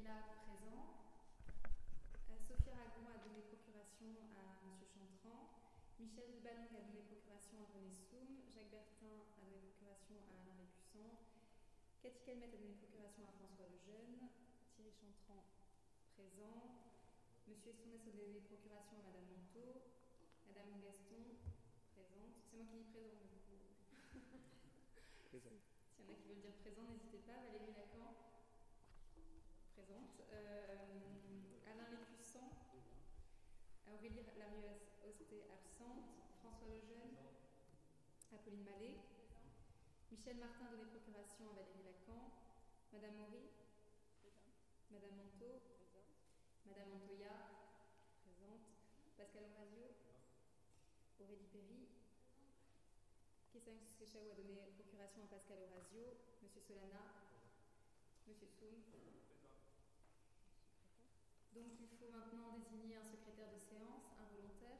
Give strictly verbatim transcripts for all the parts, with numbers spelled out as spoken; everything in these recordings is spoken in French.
Villa, présent. Euh, Sophia Ragon a donné procuration à M. Chantran. Michel Ballon a donné procuration à René Soum. Jacques Bertin a donné procuration à Alain Lécussan. Cathy Calmette a donné procuration à François Lejeune. Thierry Chantran, présent. Monsieur Estrounès a donné procuration à Madame Monteau. Madame Gaston, présente. C'est moi qui dis présent, du coup. Présent. S'il y en a qui veulent dire présent, n'hésitez pas. Valérie Lacan, présente. Euh, Alain Lécussan. Aurélie Larieux-Osté, absente. François Lejeune. Apolline Mallet. Michel Martin a donné procuration à Valérie Lacan. Madame Maury. Madame Monteau. Madame Montoya. Présente. Pascal Orazio. Aurélie Perry. Kessam Sechaou a donné procuration à Pascal Orazio. Monsieur Solana. Monsieur Soum. Donc il faut maintenant désigner un secrétaire de séance, un volontaire.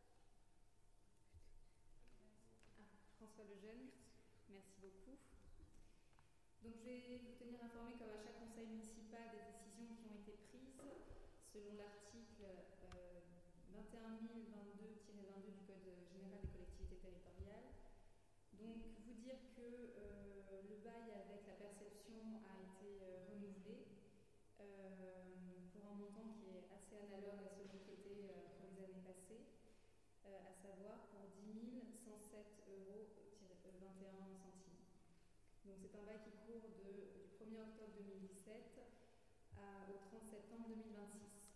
Ah, François Lejeune. Merci beaucoup. Donc je vais vous tenir informé, comme à chaque conseil municipal, des décisions qui ont été prises selon l'article euh, vingt et un mille vingt-deux tiret vingt-deux du Code général des collectivités territoriales. Donc vous dire que euh, le bail avec la perception a été euh, renouvelé euh, pour un montant qui est assez analogue à celui qui était euh, pour les années passées, euh, à savoir pour dix mille cent sept euros vingt et un centimes. Donc c'est un bail qui court de, du premier octobre deux mille dix-sept à, au trente septembre deux mille vingt-six.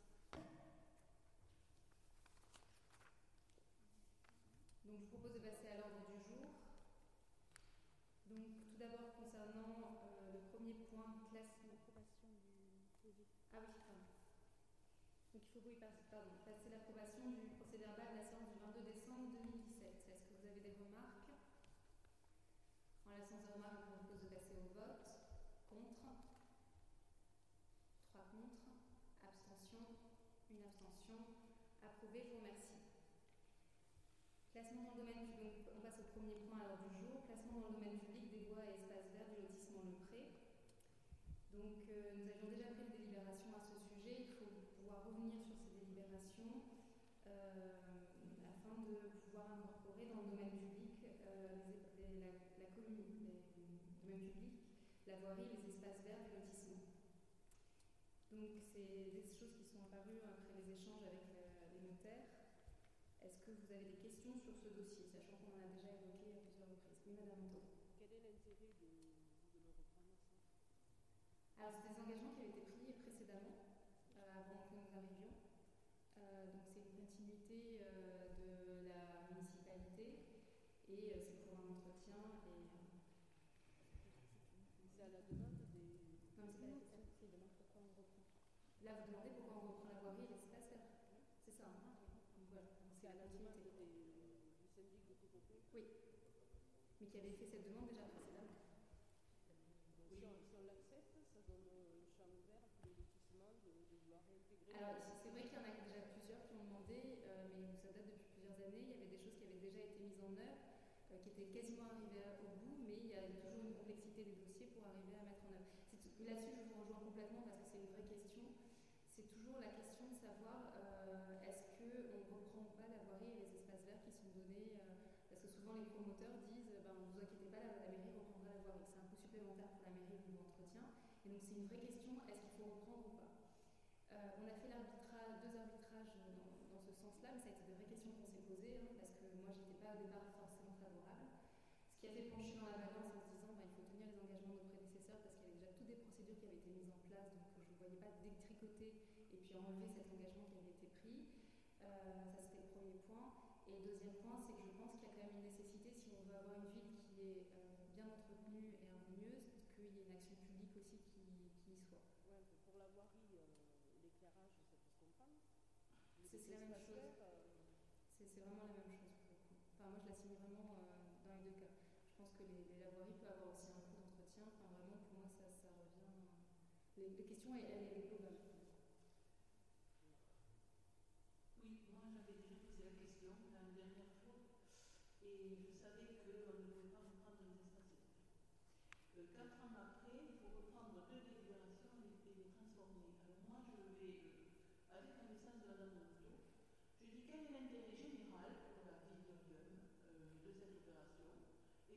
Donc je vous propose de passer à l'ordre du jour. Donc tout d'abord concernant euh, le premier point, classement. L'approbation du Ah oui, pardon. Donc il faut oui, pardon, passer l'approbation du procès-verbal de la séance du vingt-deux décembre deux mille dix-sept. Est-ce que vous avez des remarques? En l'absence de remarques, je vous propose de passer au vote. Contre. Trois contre. Abstention. Une abstention. Approuvé, je vous remercie. Classement dans le domaine public, donc on passe au premier point à l'ordre du jour. Classement dans le domaine public des voies et espaces verts du lotissement Le Pré. Donc euh, nous avions déjà pris des délibérations à ce sujet. Il faut pouvoir revenir sur ces délibérations euh, afin de pouvoir incorporer dans le domaine public euh, les, les, la, la commune, les, le domaine public, la voirie et les espaces verts du lotissement. Donc c'est des choses qui sont apparues après les échanges avec euh, les notaires. Est-ce que vous avez des questions sur ce dossier, sachant qu'on en a déjà évoqué à plusieurs reprises? Oui, Madame Monteau. Quel est l'intérêt de, de le reprendre ça? Alors, c'est des engagements qui avaient été pris précédemment, euh, avant que nous arrivions. Euh, donc, c'est une continuité euh, de la municipalité et euh, c'est pour un entretien. Et, euh... C'est à la demande des. Non, mais c'est pas la question. C'est demande pourquoi on reprend. Là, vous demandez pourquoi on reprend la voirie et l'espace vert. C'est ça, hein? Donc, voilà. Donc, c'est à la demande des, du syndic de Coupopé. Oui, mais qui avait fait cette demande déjà précédemment. Oui. Si on, si on l'accepte, ça donne un champ ouvert pour les lotissements de, de vouloir réintégrer. Alors, c'est vrai qu'il y en a déjà plusieurs qui ont demandé, euh, mais ça date depuis plusieurs années. Il y avait des choses qui avaient déjà été mises en œuvre, euh, qui étaient quasiment arrivées au bout, mais il y a toujours une complexité des dossiers pour arriver à mettre en œuvre. Là-dessus, je vous rejoins complètement parce que c'est une vraie question. C'est toujours la question de savoir euh, est-ce qu'on ne reprend pas la voirie et les espaces verts qui sont donnés euh, parce que souvent les promoteurs disent ben, ne vous inquiétez pas, la, la mairie reprendra la voirie. C'est un coût supplémentaire pour la mairie ou l'entretien. Et donc c'est une vraie question, est-ce qu'il faut reprendre ou pas? euh, On a fait l'arbitrage, deux arbitrages dans, dans ce sens-là, mais ça a été des vraies questions qu'on s'est posées hein, parce que moi j'étais pas au départ forcément favorable. Ce qui a fait pencher dans la balance en se disant ben, il faut tenir les engagements de nos prédécesseurs parce qu'il y avait déjà toutes des procédures qui avaient été mises en place, donc je ne voyais pas détricoter et puis enlever cet engagement qui avait été pris. Euh, ça c'était le premier point. Et le deuxième point, c'est que je pense qu'il y a quand même une nécessité, si on veut avoir une ville qui est euh, bien entretenue et harmonieuse, qu'il y ait une action publique aussi qui, qui y soit. Ouais, pour la voirie, euh, l'éclairage, ça peut se comprendre. C'est, c'est la même chose. Euh... C'est, c'est vraiment la même chose pour le coup. Enfin, moi je la signe vraiment euh, dans les deux cas. Je pense que les, les, la voirie peut avoir aussi un coût d'entretien. Enfin, vraiment, pour moi, ça, ça revient. Les, les questions, elles, elles, elles globales. Oui, moi j'avais déjà posé la question la dernière fois et je savais qu'on ne pouvait pas reprendre les espaces verts. Euh, quatre ans après, il faut reprendre deux délibérations et les transformer. Alors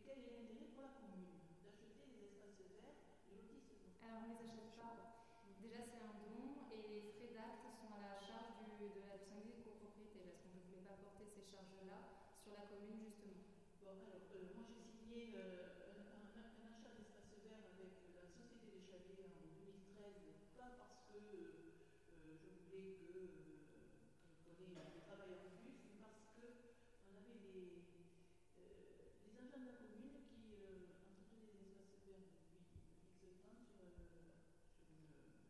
quel est l'intérêt pour la commune d'acheter des espaces verts lotissement? Alors on ne les achète pas. Déjà c'est un don et les frais d'acte sont à la charge du, de la, du syndic de copropriété parce qu'on ne voulait pas porter ces charges-là sur la commune justement. Bon alors euh, moi j'ai signé euh, un, un, un achat d'espace vert avec la Société des Chalets en deux mille treize, pas parce que euh, euh, je voulais que euh, qu'on ait des travailleurs en plus, mais parce que on avait des, euh, des agents de la commune qui euh, entretenaient des espaces verts depuis X temps sur, euh, sur une,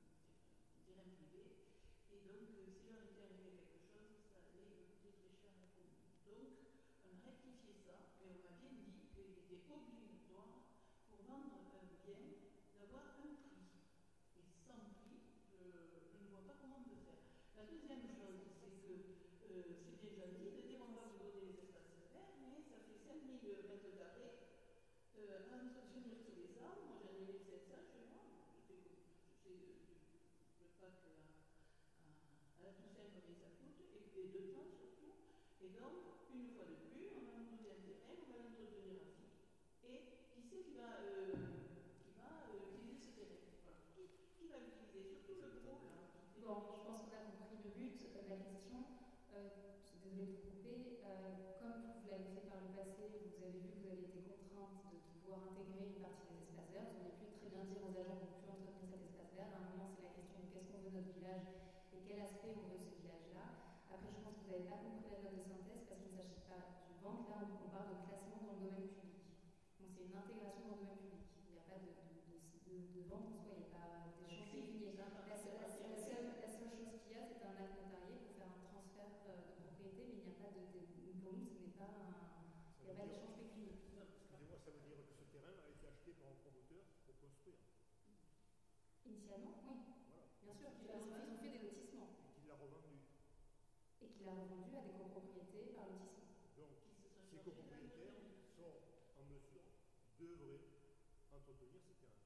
un terrain privé, et donc euh, si leur était arrivé quelque chose, ça allait coûter très cher à la commune. Donc on a rectifié ça, mais on m'a bien dit qu'il était obligatoire pour vendre un bien d'avoir un prix. Et sans prix, je, je ne vois pas comment on peut faire. La deuxième chose, c'est que euh, c'est bien gentil de dire on va vous donner les espaces verts, mais ça fait cinq mille mètres carrés euh, à entretenir tous les ans. Moi j'en ai mille cinq cents chez moi. Je sais, je sais de, de, le pack à, à, à la Toussaint combien ça coûte, et, et deux temps surtout. Et donc, une fois de plus, on va nous donner un terrain, on va l'entretenir à vie. Et qui c'est qui va, euh, qui va euh, utiliser ce terrain? Voilà. Qui, qui va l'utiliser? Surtout le gros là. Bon, je pense qu'on a compris le but de la question. Euh, désolée de vous couper. Euh, comme vous l'avez fait par le passé, vous avez vu que vous avez été contrainte de pouvoir intégrer une partie des espaces verts. Vous auriez pu très bien dire aux agents qu'on ne peut plus entretenir cet espace vert. À un moment, c'est la question de qu'est-ce qu'on veut notre village et quel aspect on veut ce village-là. Après, je pense que vous n'avez pas compris la note de synthèse parce qu'il ne s'agit pas du vente. Là, on parle de classement dans le domaine public. Donc, c'est une intégration dans le domaine public. Il n'y a pas de, de, de, de, de vente en soi, il n'y a pas d'échange pécuniaire. La, la, seule, la, seule, la seule chose qu'il y a, c'est un acte notarié pour faire un transfert de propriété, mais il n'y a pas de, de. Pour nous, ce n'est pas un. Il n'y a pas d'échange pécuniaire. Excusez-moi, ça veut dire que ce terrain a été acheté par un promoteur pour construire. Initialement, oui. Voilà. Bien sûr, ils ont fait des lotissements. Et qu'il l'a revendu. Et qu'il l'a revendu à des copropriétés par lotissement. Donc, ces copropriétaires sont en mesure d'œuvrer, entretenir ces terrains.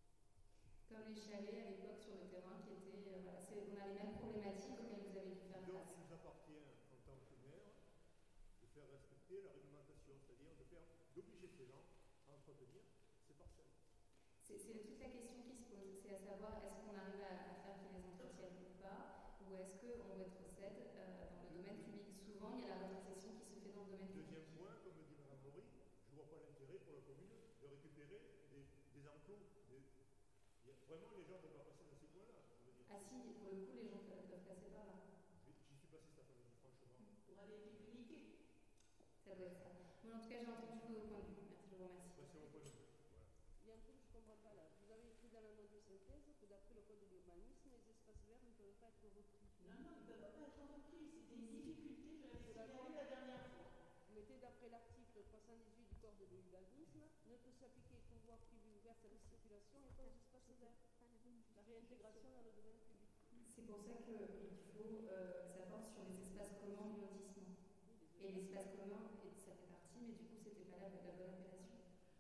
Comme les chalets à l'époque sur le terrain qui étaient. Euh, voilà, c'est, on a les mêmes problématiques auxquelles vous avez dû faire Donc, face. il nous appartient, en tant que maire, de faire respecter la réglementation, c'est-à-dire de faire, d'obliger ces gens à entretenir ces parcelles. C'est, c'est toute la question qui se pose, c'est à savoir est-ce qu'on arrive à, à faire qu'ils les entretiennent ou pas, ou est-ce qu'on rétrocède euh, dans le domaine public. Souvent, il y a la rétrocession qui se fait dans le domaine public. Deuxième point, comme dit Mme Maury, je ne vois pas l'intérêt pour la commune de récupérer des, des enclos. Des... Il y a, vraiment, les gens ne peuvent pas passer dans ces coins-là. Ah si, pour le coup, les gens peuvent, peuvent passer par là. J'y suis passé cet après-midi, franchement. Pour aller pique-niquer. Ça doit être ça. Bon, en tout cas, j'ai entendu vos points de vue. Merci, je vous remercie. Ouais, c'est mon point de vue. Voilà. Il y a un truc que je ne comprends pas là. Vous avez écrit dans la note de synthèse que d'après le code de l'urbanisme, les espaces verts ne peuvent pas être repris. Non, non, ils ne peuvent pas être repris. C'était une difficulté, je l'avais signalé la dernière fois. Vous mettez d'après l'article trois cent dix-huit du code de l'urbanisme, ne peut s'appliquer qu'aux voies privées ouvertes à la circulation et pas aux espaces verts. La réintégration dans le domaine public. C'est pour ça qu'il faut euh, que ça porte sur les espaces communs du lotissement. Et l'espace commun, et ça fait partie, mais du coup, c'était pas la, la bonne appellation.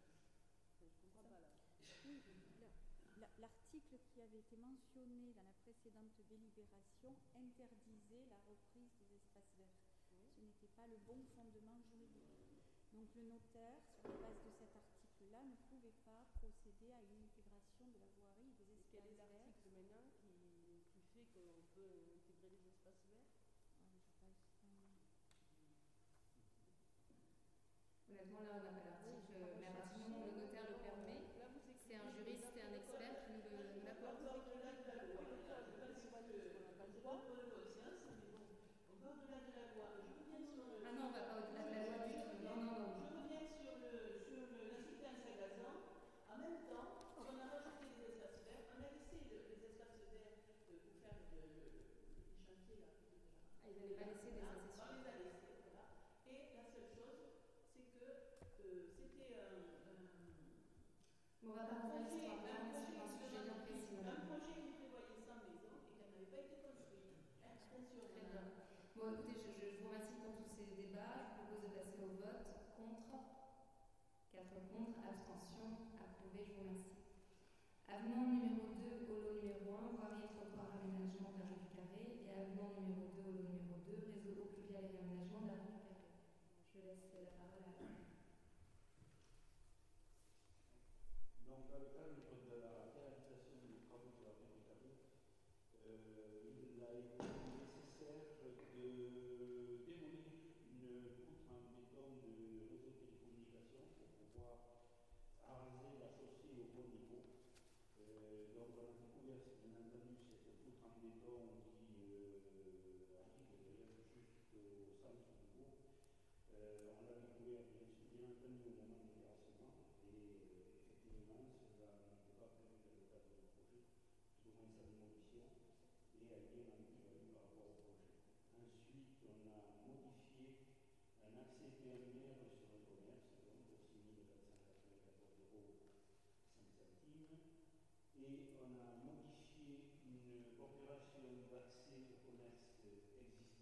Je ne comprends pas là. Oui, la, l'article qui avait été mentionné dans la précédente délibération interdisait la reprise des espaces verts. Oui. Ce n'était pas le bon fondement juridique. Donc le notaire, sur la base de cet article-là, ne pouvait pas procéder à une intégration de la voirie des espaces verts. Quel est l'article maintenant qui, qui fait qu'on peut intégrer les espaces verts? euh, Je pense que... Honnêtement, là, on n'a pas l'article, oui, mais à partir du moment où le notaire le permet, là, c'est un juriste et un expert qui nous le, nous l'apporte. Au-delà de la loi, je pense que on n'a pas le droit pour la conscience, mais bon, on va au-delà de la loi. Je reviens sur le. Ah non, on ne va pas au-delà de la loi du tout. Non, non, non. Je reviens sur, le, sur le, la cité à Sagazan. En même temps, on a rajouté des espaces verts, on a laissé le, les espaces verts euh, pour faire le, le, les chantiers là. Ah, ils n'avaient pas laissé des là, accessions. on les a laissés, voilà. Et la seule chose, c'est que euh, c'était un. un on va pas refaire l'histoire, là, on est sur un sujet bien précis. Un projet qui prévoyait cent maisons et qui n'avait pas été construit. Attention. Très bien. Bon, écoutez, je, je vous remercie pour tous ces débats. Je vous propose de passer au vote. Contre, quatre contre, abstention, approuvé, je vous remercie. Avenant numéro deux au lot numéro un, voirie et trottoir aménagement de la rue du Carré. Et avenant numéro deux au lot numéro deux, réseau eau pluviale et aménagement de la rue du Carré. Je laisse la parole à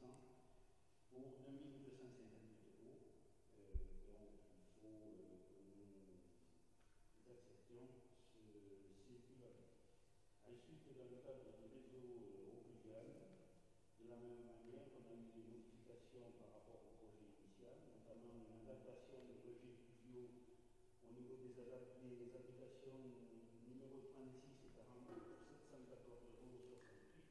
cents pour deux mille deux cent cinquante-huit euros. Euh, donc il faut euh, que nous acceptions ce circulat. Ensuite, dans le cadre du réseau euh, Opluvial, de la même manière, on a eu des modifications par rapport au projet initial, notamment une adaptation de rejets pluviaux au niveau des, adap- des applications numéro trente-six et quarante pour sept cent quatorze euros soixante-huit.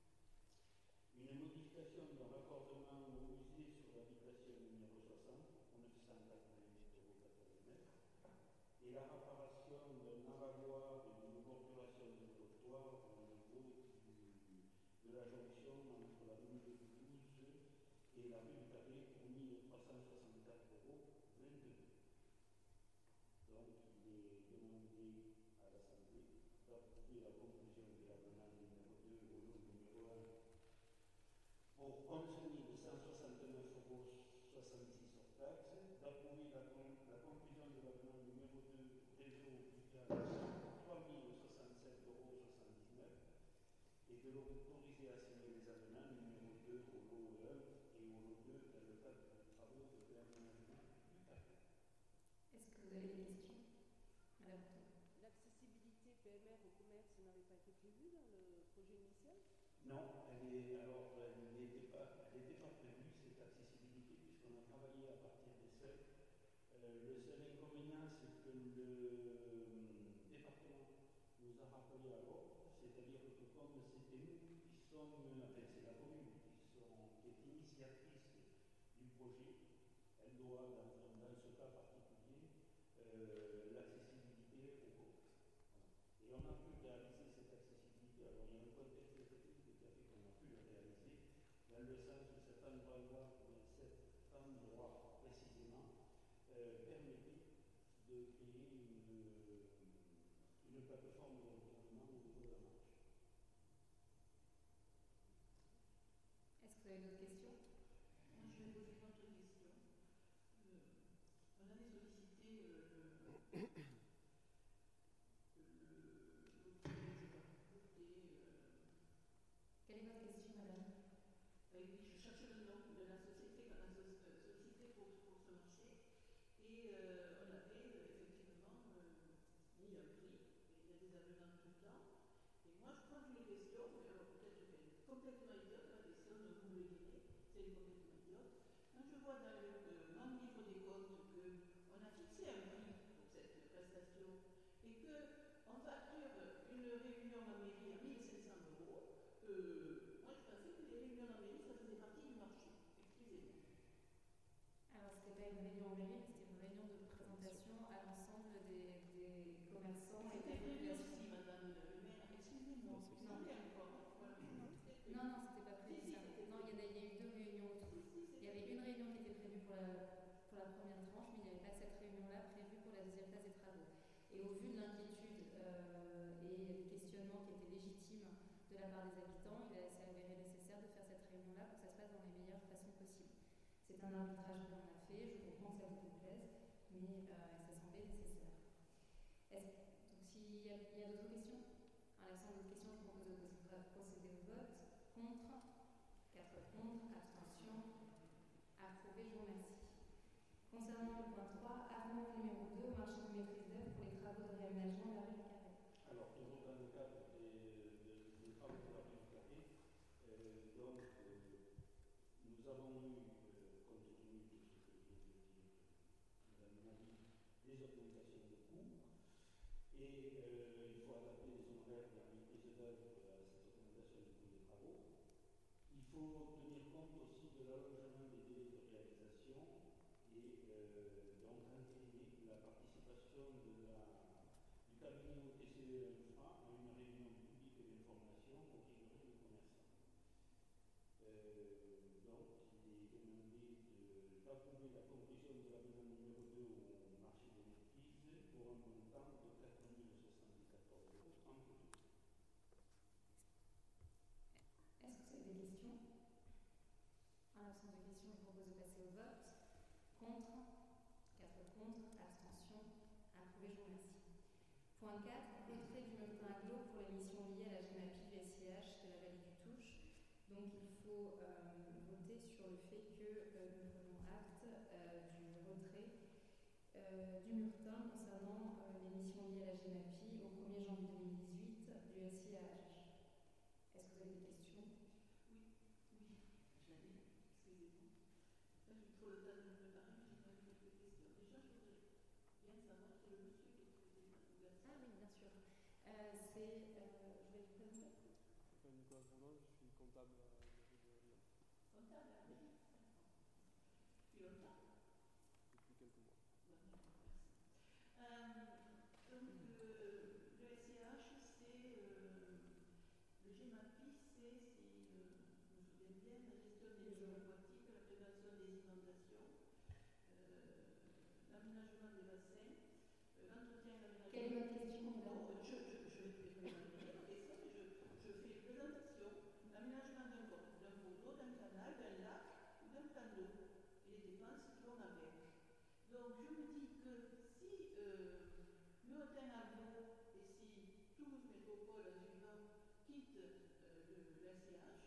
Une modification d'un raccordement au musée sur l'habitation numéro soixante pour neuf cent quatre-vingt-huit euros quatre-vingt-neuf. Et la réparation d'un avaloir et d'une borduration de trottoir au niveau du, de la jonction entre la rue de Toulouse et la rue du Carré pour mille trois cent soixante-quatre euros vingt-deux. Donc il est demandé à l'Assemblée d'approuver la conclusion de l'avenant numéro deux au lot numéro un pour onze mille cent soixante-neuf euros soixante-six hors taxes, d'approuver la, con- la conclusion de l'avenant numéro deux au réseau Opluvial pour trois mille soixante-sept euros soixante-dix-neuf et de l'autoriser à signer les avenants numéro deux au lot un et au lot deux dans le cadre des travaux de réaménagement du Carré. Est-ce que vous avez des questions, Madame Houghton? L'accessibilité P M R au commerce n'avait pas été prévue dans le projet initial? Non, elle est, alors elle n'était pas, elle n'était pas prévue cette accessibilité puisqu'on a travaillé à partir des seuils. Euh, le seul inconvénient, c'est que le euh, département nous a rappelé à l'ordre, c'est-à-dire que comme c'était nous qui sommes, enfin c'est la commune qui, sont, qui est initiatrice du projet, elle doit, dans, dans ce cas particulier, euh, l'accessibilité au commerce. Voilà. Et on a pu réaliser cette accessibilité. Alors il y a un contexte technique qui a fait qu'on a pu le réaliser, dans le sens où cet endroit-là, cet endroit précisément, euh, permettait de créer une, une plateforme de retournement au niveau de la marche. Est-ce que vous avez d'autres questions? Moi, je vais poser une autre question. Euh, on avait sollicité euh, le, le, Quelle est votre question, Madame? oui, je cherche le nom de la société qu'on a sollicité pour, pour ce marché et euh, on avait euh, effectivement euh, mis un prix, et il y a des avenants tout le temps. Et moi je pose une question, mais alors peut-être qu'elle est complètement idiote, la question, donc vous me le direz, c'est complètement idiote. Quand je vois dans le, euh, mon livre des comptes qu'on a fixé un prix pour cette prestation et qu'on facture une réunion en mairie à mille cinq cents euros, euh, moi je pensais que les réunions en mairie ça faisait partie du marché. Excusez-moi. Alors, ce n'était pas une réunion en mairie, c'était une réunion de présentation à l'ensemble des, des commerçants et C'était des prévu populations. aussi, Madame le maire. Excusez-moi. Non. Attendez encore. Voilà. Non, non, c'était pas prévu ça. Non, il y, en a, il y a eu deux réunions autour. Il y avait une réunion qui était prévue pour la, pour la première tranche, mais il n'y avait pas cette réunion-là prévue pour la deuxième phase des travaux. Et au vu de l'inquiétude euh, et des questionnements qui étaient légitimes de la part des habitants, il s'est avéré nécessaire de faire cette réunion-là pour que ça se passe dans les meilleures façons possibles. C'est un arbitrage que l'on a fait, je comprends que ça vous déplaise, mais euh, ça semblait nécessaire. Est-ce, donc s'il y a, il y a d'autres questions? En l'absence d'autres questions, je vous propose de procéder au vote. Contre, quatre contre, abstention, approuvé, je vous remercie. Concernant le point trois, avenant numéro deux au marché de maîtrise d'œuvre pour les travaux de réaménagement de la rue du Carré. Alors, toujours dans le cadre des, des, des travaux de la rue du Carré, euh, donc euh, nous avons eu, euh, compte tenu de ce que je viens de dire, Madame Marie, des augmentations de coûts et euh, il faut adapter les honoraires de la maîtrise d'œuvre à cette augmentation du coût des travaux. Il faut tenir compte aussi de l'allongement des délais de réalisation et euh, donc entériner la participation de la, du cabinet O T C E Infra à une réunion publique d'information au riverains de commerçants. Euh, donc il est demandé de, d'approuver la conclusion de l'avenant numéro deux au marché de maîtrise pour un montant de quatre mille soixante-quatorze euros trente-deux. Est-ce que vous avez des questions? En l'absence de questions, je vous propose de passer au vote. Contre, quatre contre, abstention, approuvé, je vous remercie. Point quatre, retrait du bulletin aglo pour les missions liées à la GEMAPI du S I H de la vallée du Touche. Donc il faut euh, voter draft euh, du retrait euh, du Murtin concernant euh, les missions liées à la GEMAPI au premier janvier deux mille dix-huit du S I A H. Est-ce que vous avez des questions? Oui, oui, j'allais, excusez-moi. Là, j'ai trop le temps de me préparer, mais j'ai quand même quelques questions. Déjà, je voudrais bien savoir qui est le monsieur qui a posé la conversation. Ah oui, bien sûr. Euh, c'est, euh, je vais vous présenter. Je m'appelle Nicolas Bourdin, je suis comptable à la mairie de Lyon. Comptable à Lyon. Depuis longtemps? Depuis quelques mois. Bon, d'accord, merci. Euh, donc, euh, le S I A H, c'est euh, le GEMAPI, c'est, si euh, je me souviens bien, la gestion des milieux aquatiques, la prévention des inondations, euh, l'aménagement des bassins, euh, l'entretien et l'aménagement. Quelle est votre question, madame? Non, je, je, je vais te répondre à la question, mais je, je fais présentation, l'aménagement d'un cours, d'un cours d'eau, d'un canal, d'un lac ou d'un plan d'eau, et les dépenses qui vont avec. Donc, je me dis que si euh, le Haut-Rhin-Alpes et si Toulouse Métropole, en suivant, quitte euh, le, le S I A H,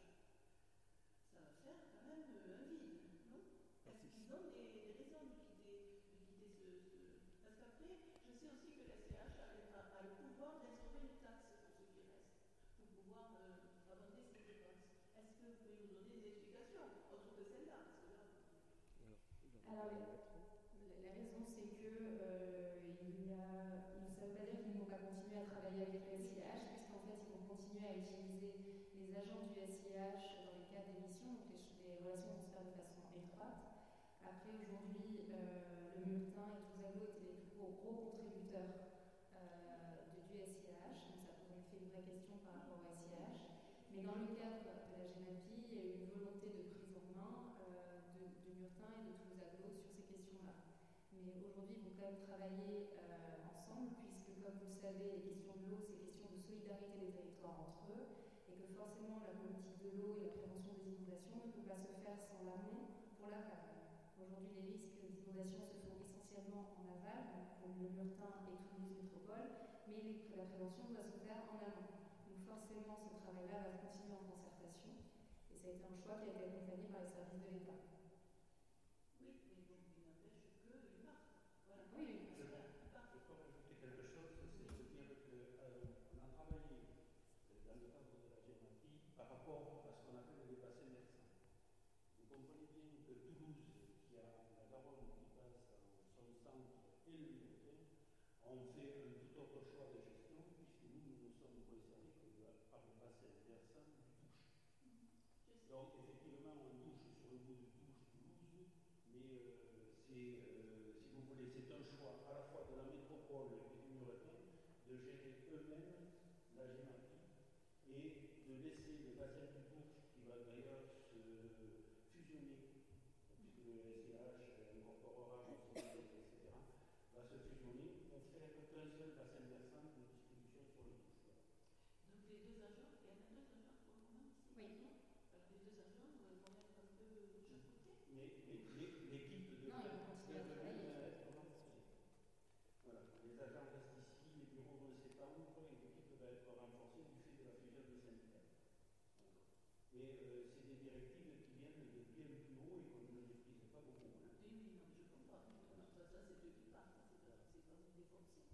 ça va faire quand même euh, un vide, non? Est-ce qu'ils ont des, des raisons de quitter, de quitter ce, ce... Parce qu'après, je sais aussi que le S I A H a, a, a le pouvoir d'instaurer une taxe pour ce qui reste, pour pouvoir euh, abonder ses dépenses. Est-ce que vous pouvez nous donner des explications, autres que celle-là? Parce que là, Alors, la, la raison, c'est que euh, il y a, ça ne veut pas dire qu'ils ne vont pas continuer à travailler avec le S I A H, puisqu'en fait, ils vont continuer à utiliser les agents du S I A H dans les cas des missions, donc les, les relations vont se faire de façon étroite. Après, aujourd'hui, euh, le Murtin et Touzalo étaient les plus gros, gros contributeurs euh, de, du S I A H, donc ça pose en effet une vraie question par rapport au S I A H. Mais dans le cadre de la GEMAPI, il y a eu une volonté de prise en main euh, de, de Murtin et de Toulouse-Aglo sur ces questions-là. Mais aujourd'hui, ils vont quand même travailler euh, ensemble, puisque, comme vous le savez, les questions de l'eau, c'est question de solidarité des territoires entre eux, et que forcément, la politique de l'eau et la prévention des inondations ne peut pas se faire sans l'amont pour l'aval. Aujourd'hui, les risques d'inondation se font essentiellement en aval, donc pour le Murtin et Toulouse Métropole, mais les, la prévention doit se faire en amont. Donc forcément, ce travail-là va continuer en concertation, et ça a été un choix qui a été accompagné par les services de l'État. oui, mais bon, il n'empêche qu'ils partent. Voilà. Oui, oui, Je, je peux rajouter quelque chose, c'est de dire qu'on euh, a travaillé dans le cadre de la GEMAPI par rapport à ce qu'on appelle les bassins versants. Vous comprenez bien que Toulouse, qui a la Garonne qui passe dans son centre et le Murtin, ont fait un tout autre choix de gestion, puisque nous, nous ne sommes concernés que par le bassin versant du Touche. Donc, effectivement, on touche sur le bout de Touche-Toulouse, mais euh, c'est, euh, si vous voulez, c'est un choix à la fois de la métropole et du Murtin de gérer eux-mêmes la GEMAPI et de laisser le bassin du Touche, qui va d'ailleurs se fusionner, puisque le S I A H incorporera Josselin, et cetera, va se fusionner pour faire qu'un seul bassin versant de distribution sur le Touche. Donc, les deux agents, il y en a deux agents pour le moment ici? Oui. Alors, les deux agents euh, vont être un peu de chaque côté? Mais, mais, mais l'équipe de Non, ils vont continuer à travailler. être renforcée. Voilà, les agents restent ici, les bureaux vont s'étendre et l'équipe va être renforcée du fait de la fusion des syndicats. Voilà. Et euh, c'est des directives qui viennent de bien plus haut et qu'on ne maîtrise pas beaucoup. Hein. Oui, oui, non, je comprends. Voilà. Ça, ça c'est eux qui partent, c'est pas, c'est pas des fonctions.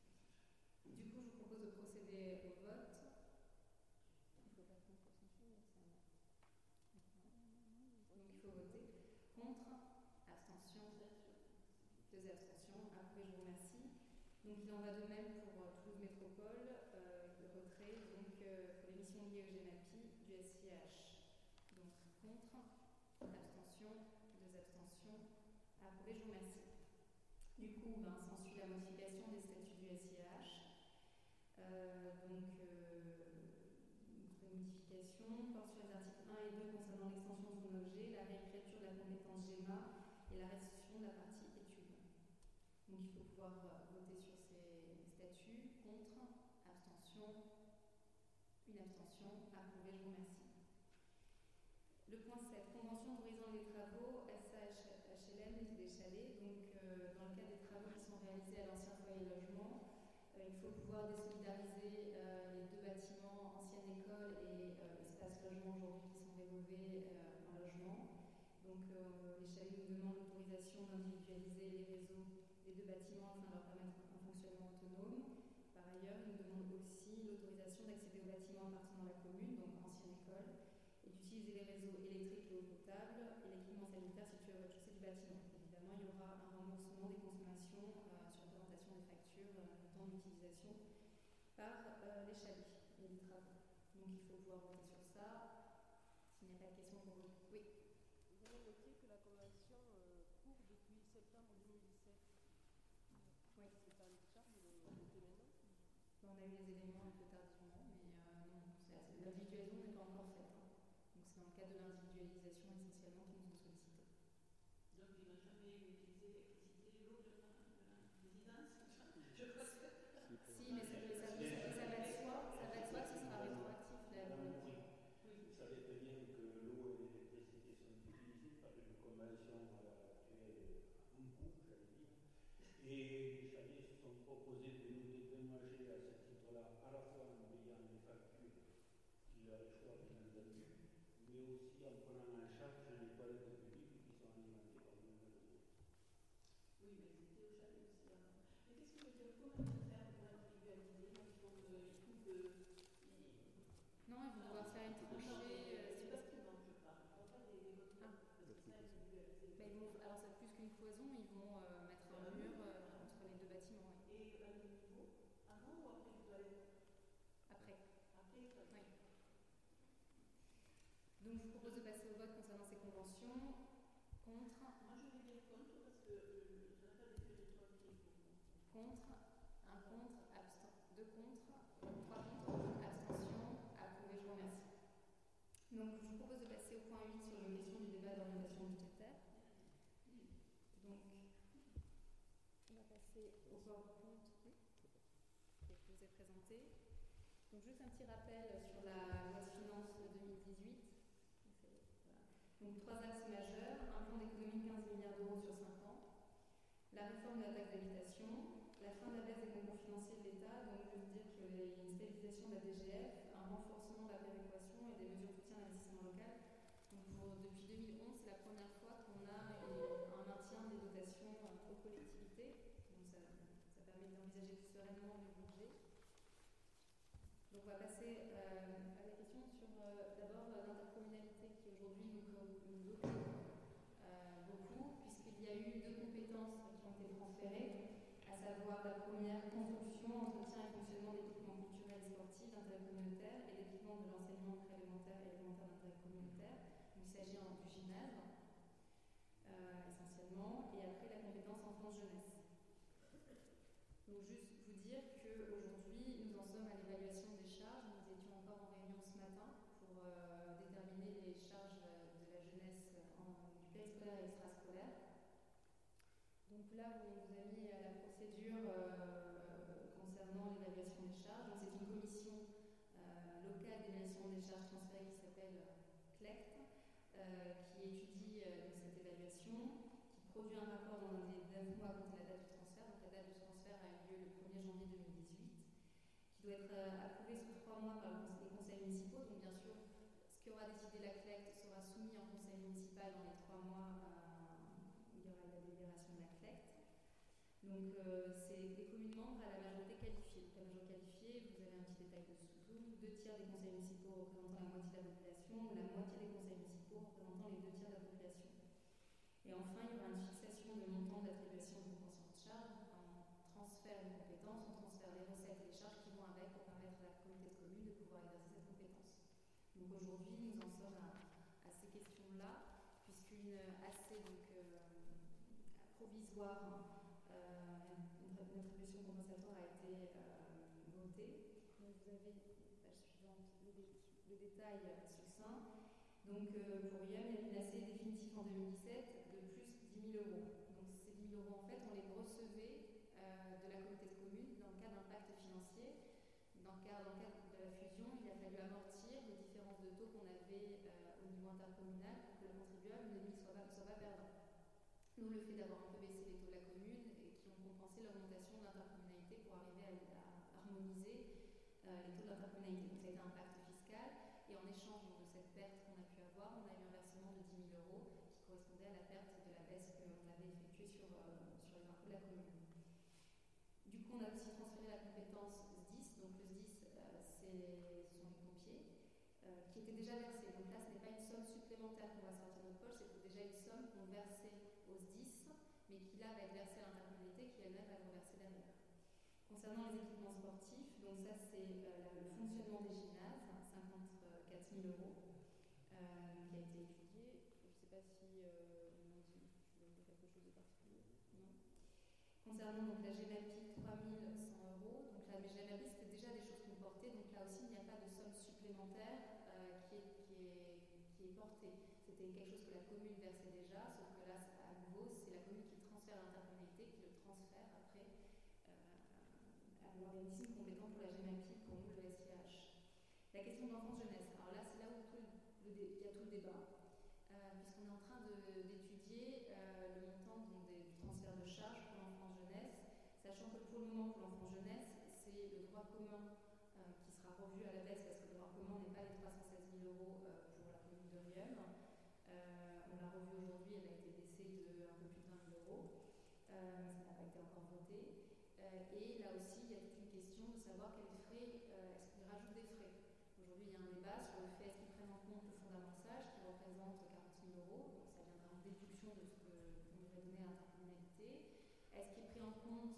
Du coup, je vous propose de procéder au vote. Il faut pas qu'on consensuel, c'est un acte. Donc, il faut voter contre, abstention, deux abstentions. Approuvé, je vous remercie. Donc, il en va de même pour euh, Toulouse Métropole, euh, le retrait, donc euh, pour les missions liées au GEMAPI du S I A H. Donc, contre, abstention, deux abstentions. Approuvé, je vous remercie. Du coup, ben, s'ensuit la modification des statuts du S I A H. Euh, donc, euh, une modification porte sur les articles un et deux concernant l'extension de son objet, la réécriture de la compétence GEMA et la restitution de la partie études. Donc, il faut pouvoir euh, voter sur ces statuts. Contre, abstention, une abstention. Approuvé, je vous remercie. Le point sept, convention autorisant les travaux S A H L M des chalets. Donc, euh, dans le cadre des travaux qui sont réalisés à l'ancien foyer logement, euh, il faut pouvoir désolidariser euh, les deux bâtiments, ancienne école et euh, espace logement aujourd'hui qui sont rénovés euh, en logement. Donc, euh, les chalets nous demandent deux bâtiments afin de leur permettre un fonctionnement autonome. Par ailleurs, ils nous demandent aussi l'autorisation d'accéder aux bâtiments appartenant à la commune, donc ancienne école, et d'utiliser les réseaux électriques et eau potable et l'équipement sanitaire situé au rez-de-chaussée du bâtiment. Évidemment, il y aura un remboursement des consommations euh, sur présentation des factures, euh, le temps d'utilisation, par euh, les chalets et les travaux. Donc il faut pouvoir voter sur ça. S'il n'y a pas de questions pour vous. Oui. Vous avez noté que la convention euh, court depuis septembre deux mille dix-sept. Oui. C'est pas indispensable de le voter maintenant. On a eu les éléments un peu tardivement, mais euh, non, l'individualisation n'est pas encore faite. Hein. Donc c'est dans le cadre de l'individualisation essentiellement qui nous ont sollicité. Donc il n'a jamais utilisé l'électricité, l'eau de la, de la résidence. Je crois que... Si, mais ça, ça, ça, ça, ça va de soi, ça va de soi que ce sera rétroactif. Là, oui. Oui, vous savez très bien que l'eau et l'électricité sont utilisées par une convention euh, qui est en cours, j'allais dire. Et les chalets se sont proposés de nous dédommager à ce titre-là, à la fois en payant les factures qui leur échoient bien entendu, mais aussi en prenant en charge les toilettes publiques qui sont alimentées par de nouvelles eaux. Oui, mais ils étaient au chalet aussi avant. Mais qu'est-ce que vous dire, comment ils vont faire pour individualiser? Ils font de, ils trouvent de, ils... Non, ils vont devoir faire une tranchée. Euh, c'est bâtiments, je parle. Ils ne font pas des, des conteneurs, Ah. parce que ça, individualiser. Bah, ils vont, alors c'est plus qu'une cloison, ils vont euh, mettre un mur euh, entre les deux bâtiments. Oui. Et à quel niveau? Avant ou après les toilettes? Après. Après les toilettes. Oui. Donc je vous propose de passer au vote concernant ces conventions. Contre. Moi je vais dire contre parce que euh, je n'ai pas des rétroactifs pour moi. Contre. Un contre. Absten... Deux contre. Trois contre. Abstention. Approuvé. Je vous remercie. Donc je vous propose de passer au point huit sur les questions du débat d'orientation budgétaire. Donc on va passer au PowerPoint oui, qui vous est présenté. Donc juste un petit rappel sur la loi de finances deux mille dix-huit. Donc trois axes majeurs, un plan d'économie de quinze milliards d'euros sur cinq ans, la réforme de la taxe d'habitation, la fin de la baisse des concours financiers de l'État, donc je veux dire qu'il y a une stabilisation de la D G F, un renforcement de la péréquation et des mesures de soutien à l'investissement local. Donc pour, depuis deux mille onze, c'est la première fois qu'on a un maintien des dotations aux collectivités, donc ça, ça permet d'envisager plus sereinement le budget. Donc on va passer euh, à la question sur euh, d'abord euh, l'intercommunalité qui aujourd'hui nous, nous occupe euh, beaucoup puisqu'il y a eu deux compétences qui ont été transférées, à savoir la première construction, entretien et fonctionnement d'équipements culturels et sportifs d'intérêt communautaire et d'équipements de l'enseignement préélémentaire et élémentaire d'intérêt communautaire. Donc, il s'agit du gymnase euh, essentiellement et après la compétence enfance-jeunesse. Donc juste vous dire qu'aujourd'hui, nous en sommes à l'évaluation des charges. Nous étions encore en réunion ce matin pour euh, déterminer les charges de la jeunesse en, du périscolaire et extrascolaire. Donc là, on vous a mis à la procédure euh, concernant l'évaluation des charges. Donc c'est une commission euh, locale d'évaluation des charges transférées qui s'appelle C L E C T, euh, qui étudie euh, donc cette évaluation, qui produit un rapport dans les neuf mois à compter la date du transfert. Donc la date du transfert a eu lieu le premier janvier deux mille dix-huit, qui doit être euh, approuvé sous trois mois par les conseils municipaux. Donc bien sûr, ce qu'aura décidé la C L E C T sera soumis en conseil municipal dans les trois mois euh, où il y aura la délibération de la C L E C T. Donc euh, c'est des communes membres à la majorité qualifiée. La majorité qualifiée, vous avez un petit détail dessous, deux tiers des conseils municipaux représentant la moitié de la population, ou la moitié des conseils municipaux représentant les deux tiers de la population. Et enfin, il y aura une fixation de montant d'attribution de compensation de charges, un transfert de compétences, on transfère les recettes et les charges qui vont avec pour permettre à la communauté de communes de pouvoir exercer cette compétence. Donc aujourd'hui, nous en sommes à, à ces questions-là, puisqu'une assez donc, euh, provisoire, euh, une, une attribution compensatoire a été euh, votée. Donc vous avez, page suivante, le, dé, le détail succinct. Donc euh, pour I A M, il y a une assez définitive en deux mille dix-sept de plus dix mille euros. Donc ces dix mille euros, en fait, on les recevait euh, de la communauté de communes dans le cadre d'un pacte financier. Dans le cadre, dans le cadre de la fusion, il a fallu amortir les différences de taux qu'on avait euh, au niveau intercommunal pour que le contribuable ne soit pas, soit pas perdant. Nous, le fait d'avoir un peu baissé les taux de la commune et qui ont compensé l'augmentation de l'intercommunalité pour arriver à, à harmoniser euh, les taux de l'intercommunalité. Donc ça a été un pacte fiscal et en échange de cette perte qu'on a pu avoir, on a eu un versement de dix mille euros qui correspondait à la perte de la baisse qu'on avait effectuée sur, euh, sur les impôts de la commune. coup, on a aussi transféré la compétence S D I S. Donc le S D I S, euh, c'est, ce sont les pompiers, euh, qui étaient déjà versés. Donc là, ce n'est pas une somme supplémentaire qu'on va sortir de notre poche, c'est déjà une somme qu'on versait au S D I S, mais qui là va être versée à l'intercommunalité, qui elle-même va être reversée derrière. Concernant les équipements sportifs, donc ça c'est euh, le fonctionnement des gymnases, cinquante-quatre mille euros, euh, qui a été étudié. Je ne sais pas si euh, on m'a dit, je voulais dire quelque chose de particulier. Non. Concernant donc la GEMAPI, trois mille cent euros. Donc la GEMAPI, c'était déjà des choses qu'on portait, donc là aussi il n'y a pas de somme supplémentaire euh, qui, est, qui, est, qui est portée. C'était quelque chose que la commune versait déjà, sauf que là, à nouveau, c'est la commune qui transfère à l'intercommunalité, qui le transfère après euh, à l'organisme compétent pour la GEMAPI, pour nous le S I H. La question d'enfance-jeunesse. Alors là, c'est là où tout le, le, il y a tout le débat, euh, puisqu'on est en train de, d'étudier euh, le montant donc, des transferts de charges pour l'enfance-jeunesse, sachant que pour le moment, pour l'enfance-jeunesse, c'est le droit commun euh, qui sera revu à la baisse, parce que le droit commun n'est pas les trois cent seize mille euros euh, pour la commune de Riom. Euh, on l'a revu aujourd'hui, elle a été baissée de un peu plus de vingt mille euros, euh, ça n'a pas été encore voté. Euh, et là aussi, il y a toute une question de savoir quels frais, euh, est-ce qu'ils rajoutent des frais. Aujourd'hui, il y a un débat sur le fait est-ce qu'ils prennent en compte le fonds d'amorçage qui représente quarante mille euros, donc ça viendra en déduction de ce qu'on devrait donner à l'intercommunalité. Est-ce qu'il est pris en compte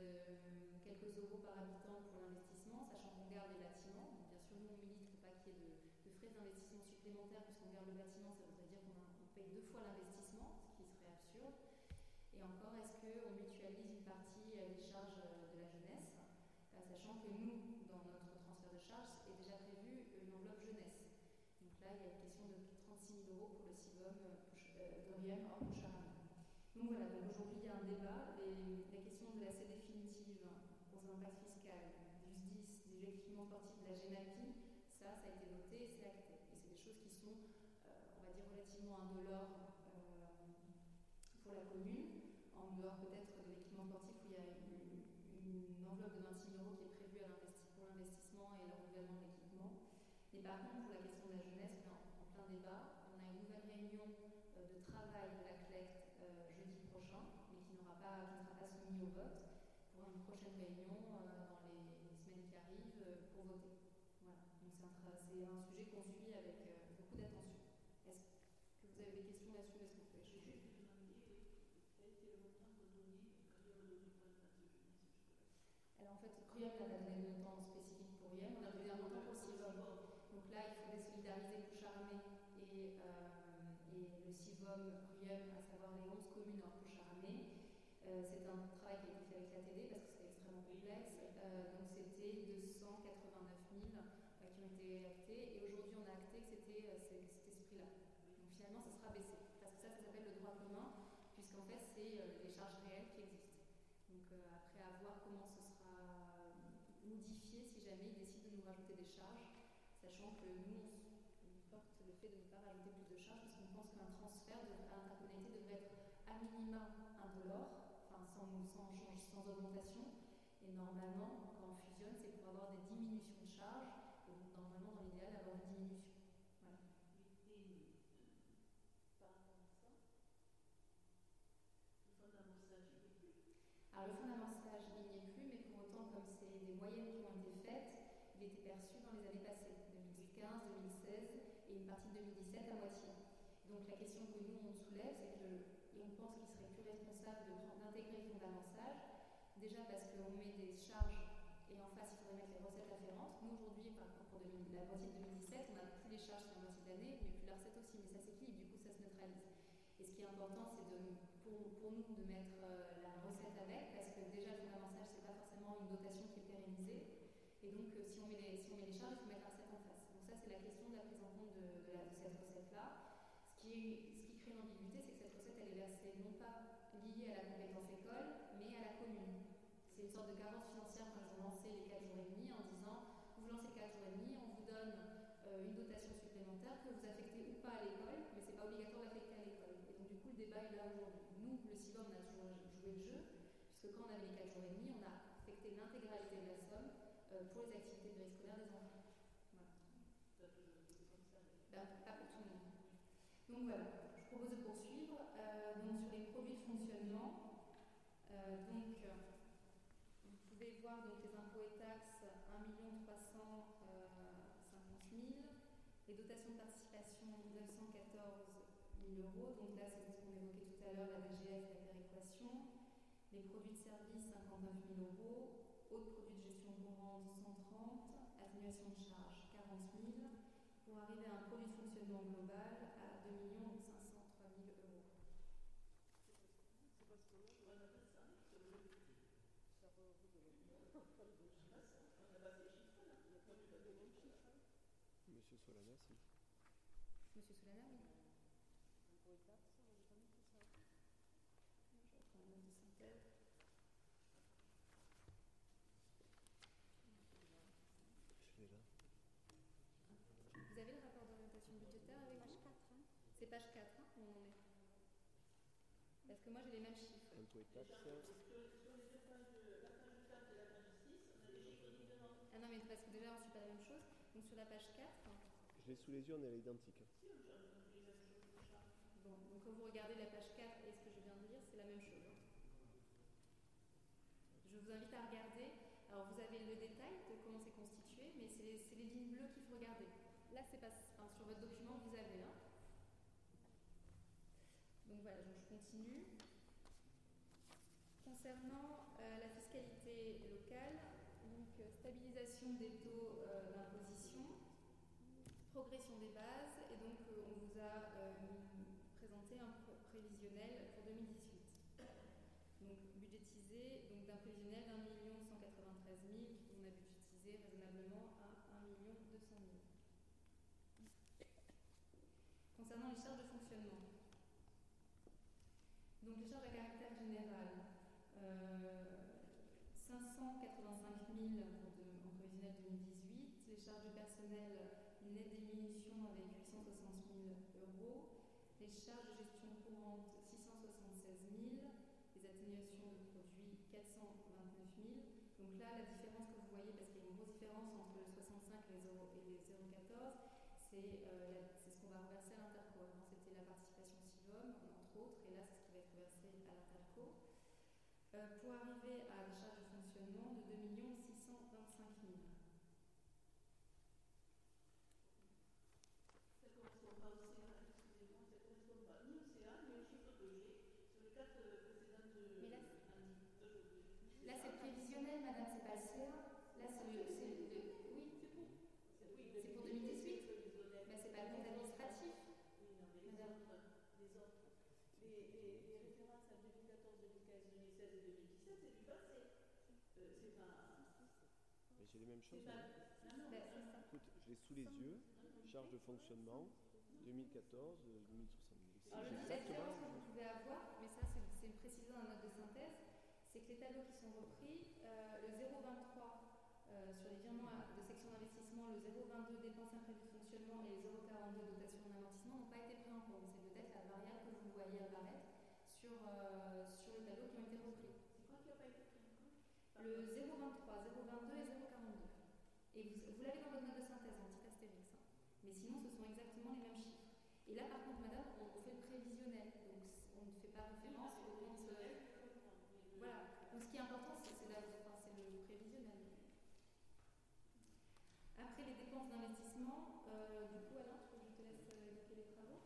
euh, quelques euros par habitant pour l'investissement, sachant qu'on garde les bâtiments. Donc, bien sûr, nous, on milite pour pas qu'il y ait de, de frais d'investissement supplémentaires, puisqu'on garde le bâtiment, ça voudrait dire qu'on a, on paye deux fois l'investissement, ce qui serait absurde. Et encore, est-ce qu'on mutualise une partie euh, des charges euh, de la jeunesse, euh, sachant que nous, dans notre transfert de charges, est déjà prévu une enveloppe jeunesse. Donc là, il y a une question de trente-six mille euros pour le CIVOM euh, de Riom hors Boucharamon. Donc voilà, donc aujourd'hui, il y a un débat. Les, les questions de la C D définitive pour un impact fiscal, du S D I S, des équipements sportifs, de la GEMAPI, ça, ça a été voté et c'est acté. Et c'est des choses qui sont, euh, on va dire, relativement indolores euh, pour la commune, en dehors peut-être de l'équipement sportif où il y a une, une enveloppe de vingt-six mille euros qui est prévue à l'investi- pour l'investissement et le renouvellement de l'équipement. Mais par contre, pour la question de la jeunesse, on est en, en plein débat. On a une nouvelle réunion euh, de travail de la C L E C T euh, jeudi prochain, mais qui n'aura pas, qui ne sera pas soumis au vote, pour une prochaine réunion euh, dans les, les semaines qui arrivent euh, pour voter. Voilà. Donc c'est un, tra- c'est un sujet qu'on suit avec euh, beaucoup d'attention. Est-ce que vous avez des questions là-dessus? Est-ce que vous pouvez J'ai juste demandé, oui, quel était le montant que donnait, quand il y a donné pour l'espace de jeunesse jusque-là. Alors en fait, Riom n'a pas donné de montant spécifique pour Riom, on a donné un montant pour CIVOM. Donc là, il faut désolidariser Boucharamé et, euh, et le CIVOM Riom, à savoir les onze communes hors Boucharamé. Euh, c'est un travail qui a été fait avec l'A T D parce que c'était extrêmement complexe. Euh, donc c'était deux cent quatre-vingt-neuf mille euh, qui ont été actés. Et aujourd'hui, on a acté que c'était, euh, c'est, c'était ce prix-là. Donc finalement, ça sera baissé. Parce que ça, ça s'appelle le droit commun, puisqu'en fait, c'est euh, les charges réelles qui existent. Donc euh, après, à voir comment ce sera modifié si jamais ils décident de nous rajouter des charges, sachant que nous, on porte le fait de ne pas rajouter plus de charges, parce qu'on pense qu'un transfert de, à l'intercommunalité devrait être à minima indolore, enfin sans, sans, change, sans augmentation. Et normalement, quand on fusionne, c'est pour avoir des diminutions de charges, et donc normalement, dans l'idéal, avoir une diminution. Voilà. Et, euh, par rapport à ça, le fonds d'amorçage, il n'est plus. Alors le fonds d'amorçage, il n'y est plus, mais pour autant, comme c'est des moyennes qui ont été faites, il était perçu dans les années passées, deux mille quinze, deux mille seize et une partie de deux mille dix-sept à moitié. Donc la question que nous on soulève, c'est que, et on pense qu'il serait plus responsable de, d'intégrer le fonds d'amorçage, déjà parce qu'on met des charges et en face il faudrait mettre les recettes afférentes. Nous aujourd'hui, par exemple pour deux mille, la moitié de deux mille dix-sept, on n'a plus les charges sur la moitié d'année, mais plus la recette aussi, mais ça s'équilibre, du coup ça se neutralise. Et ce qui est important, c'est de, pour, pour nous de mettre euh, la recette avec, parce que déjà le fonds d'amorçage, c'est pas forcément une dotation qui est pérennisée. Et donc, euh, si, on met les, si on met les charges, il faut mettre la recette en face. Donc ça, c'est la question de la prise en compte de, de, la, de cette recette-là. Ce qui, est, ce qui crée une ambiguïté, c'est que cette recette, elle est versée non pas liée à la compétence école, mais à la commune. C'est une sorte de carence financière quand ils ont lancé les quatre jours et demi en disant, vous lancez quatre jours et demi, on vous donne euh, une dotation supplémentaire que vous affectez ou pas à l'école, mais c'est pas obligatoire d'affecter à l'école. Et donc, du coup, le débat est là aujourd'hui. Nous, le CIVOM, on a toujours joué le jeu, puisque quand on avait les quatre jours et demi, on a affecté l'intégralité de la somme euh, pour les activités périscolaires des enfants. Voilà. Ça a toujours été comme ça. Ben, pas pour tout le monde. Donc voilà, je propose de poursuivre. Euh, donc sur les produits de fonctionnement, euh, donc vous pouvez voir donc les impôts et taxes, un million trois cent cinquante mille. Les dotations de participation, neuf cent quatorze mille euros. Donc là, c'est ce qu'on évoquait tout à l'heure, la D G F, la péréquation. Les produits de service, cinquante-neuf mille euros. Autres produits de gestion courante, cent trente. Atténuation de charges, quarante mille. Pour arriver à un produit de fonctionnement global à deux millions cinq cent trois mille euros. C'est parce qu'on a On n'a pas ça, sur le jeu. ça re- redonne. On n'a pas ça, on n'a pas ces chiffres-là. On n'a pas les mêmes chiffres. Hein. Monsieur Solana, si. Monsieur Solana, oui. Impôts et taxes, on n'a pas mis tout ça. Je reprends la note de synthèse. Je l'ai là. Vous avez le rapport d'orientation budgétaire avec Page vous? quatre. Hein. C'est page quatre, hein, où on en est. Parce que moi j'ai les mêmes chiffres. Impôts et taxes. Sur, sur les deux pages, de, la page quatre et la page six, on a des chiffres différents. Ah non, mais parce que déjà on ne suit pas la même chose. Donc sur la page quatre, Je l'ai sous les yeux, on est à l'identique. Si, on charge on fait les mêmes choses, on charge. bon, donc quand vous regardez la page quatre et ce que je viens de lire, c'est la même chose. Hein. Je vous invite à regarder. Alors vous avez le détail de comment c'est constitué, mais c'est les, c'est les lignes bleues qu'il faut regarder. Là, c'est pas, enfin, sur votre document, vous avez. Hein. Donc voilà, donc je continue. Concernant euh, la fiscalité locale, donc euh, stabilisation des taux euh, d'imposition, progression des bases, et donc euh, on vous a euh, présenté un pr- prévisionnel pour deux mille dix-huit. Donc budgétisé donc d'un prévisionnel d'un million cent quatre-vingt-treize mille qu'on a budgétisé raisonnablement à un million deux cent mille. Concernant les charges de fonctionnement, donc les charges à caractère général, euh, cinq cent quatre-vingt-cinq mille pour de, en prévisionnel deux mille dix-huit, les charges de personnel, une nette diminution avec huit cent soixante mille euros, les charges de gestion courante six cent soixante-seize mille, les atténuations de produits quatre cent vingt-neuf mille. Donc là, la différence que vous voyez, parce qu'il y a une grosse différence entre le soixante-cinq et les zéro virgule quatorze, c'est euh, la, c'est ce qu'on va reverser à l'Interco. Avant, c'était la participation Sivom, entre autres, et là, c'est ce qui va être reversé à l'Interco. Euh, pour arriver à la charge de fonctionnement de deux millions six cent vingt-cinq mille. Ça ne correspond pas au C A, excusez-moi, ça ne correspond pas ni au C A, ni au chiffre que j'ai sur les quatre précédentes Mais là, d'aujourd'hui. là c'est le prévisionnel, madame, c'est pas le C A. Là, c'est le. C'est le oui, c'est pour. Oui, c'est pour deux mille dix-huit. prévisionnel. Mais c'est pas le compte administratif. Oui, non, mais les Madame. autres, les autres, les, les, les références à deux mille quatorze, deux mille quinze, deux mille seize et deux mille dix-sept, c'est du passé. Euh, c'est pas. Mais j'ai les mêmes C'est choses. pas. hein. Non, non, Ben, non, c'est ça. Écoute, je l'ai sous les yeux. Charge de fonctionnement, deux mille quatorze, deux mille soixante-dix. Alors, le- la différence que vous pouvez avoir, mais ça, c'est, c'est précisé dans la note de synthèse, c'est que les tableaux qui sont repris, euh, le zéro virgule vingt-trois euh, sur les virements à- de section d'investissement, le zéro virgule vingt-deux dépenses imprévues de fonctionnement et les zéro virgule quarante-deux dotation d'amortissement n'ont pas été pris en compte. C'est peut-être la variable que vous voyez apparaître sur, euh, sur les tableaux qui ont été repris. c'est quoi qui n'a pas été pris en compte? Le zéro virgule vingt-trois, zéro virgule vingt-deux et zéro virgule quarante-deux. Et vous, vous l'avez dans votre note de synthèse en petit astérix. Hein. Mais sinon, ce sont exactement les mêmes chiffres. Et là, par contre, madame, on, on fait le prévisionnel. Donc, on ne fait pas référence au compte. euh, Voilà. Donc, ce qui est important, c'est, c'est, la, enfin, c'est le prévisionnel. Après les dépenses d'investissement, euh, du coup, Alain, je te laisse euh, évoquer les travaux.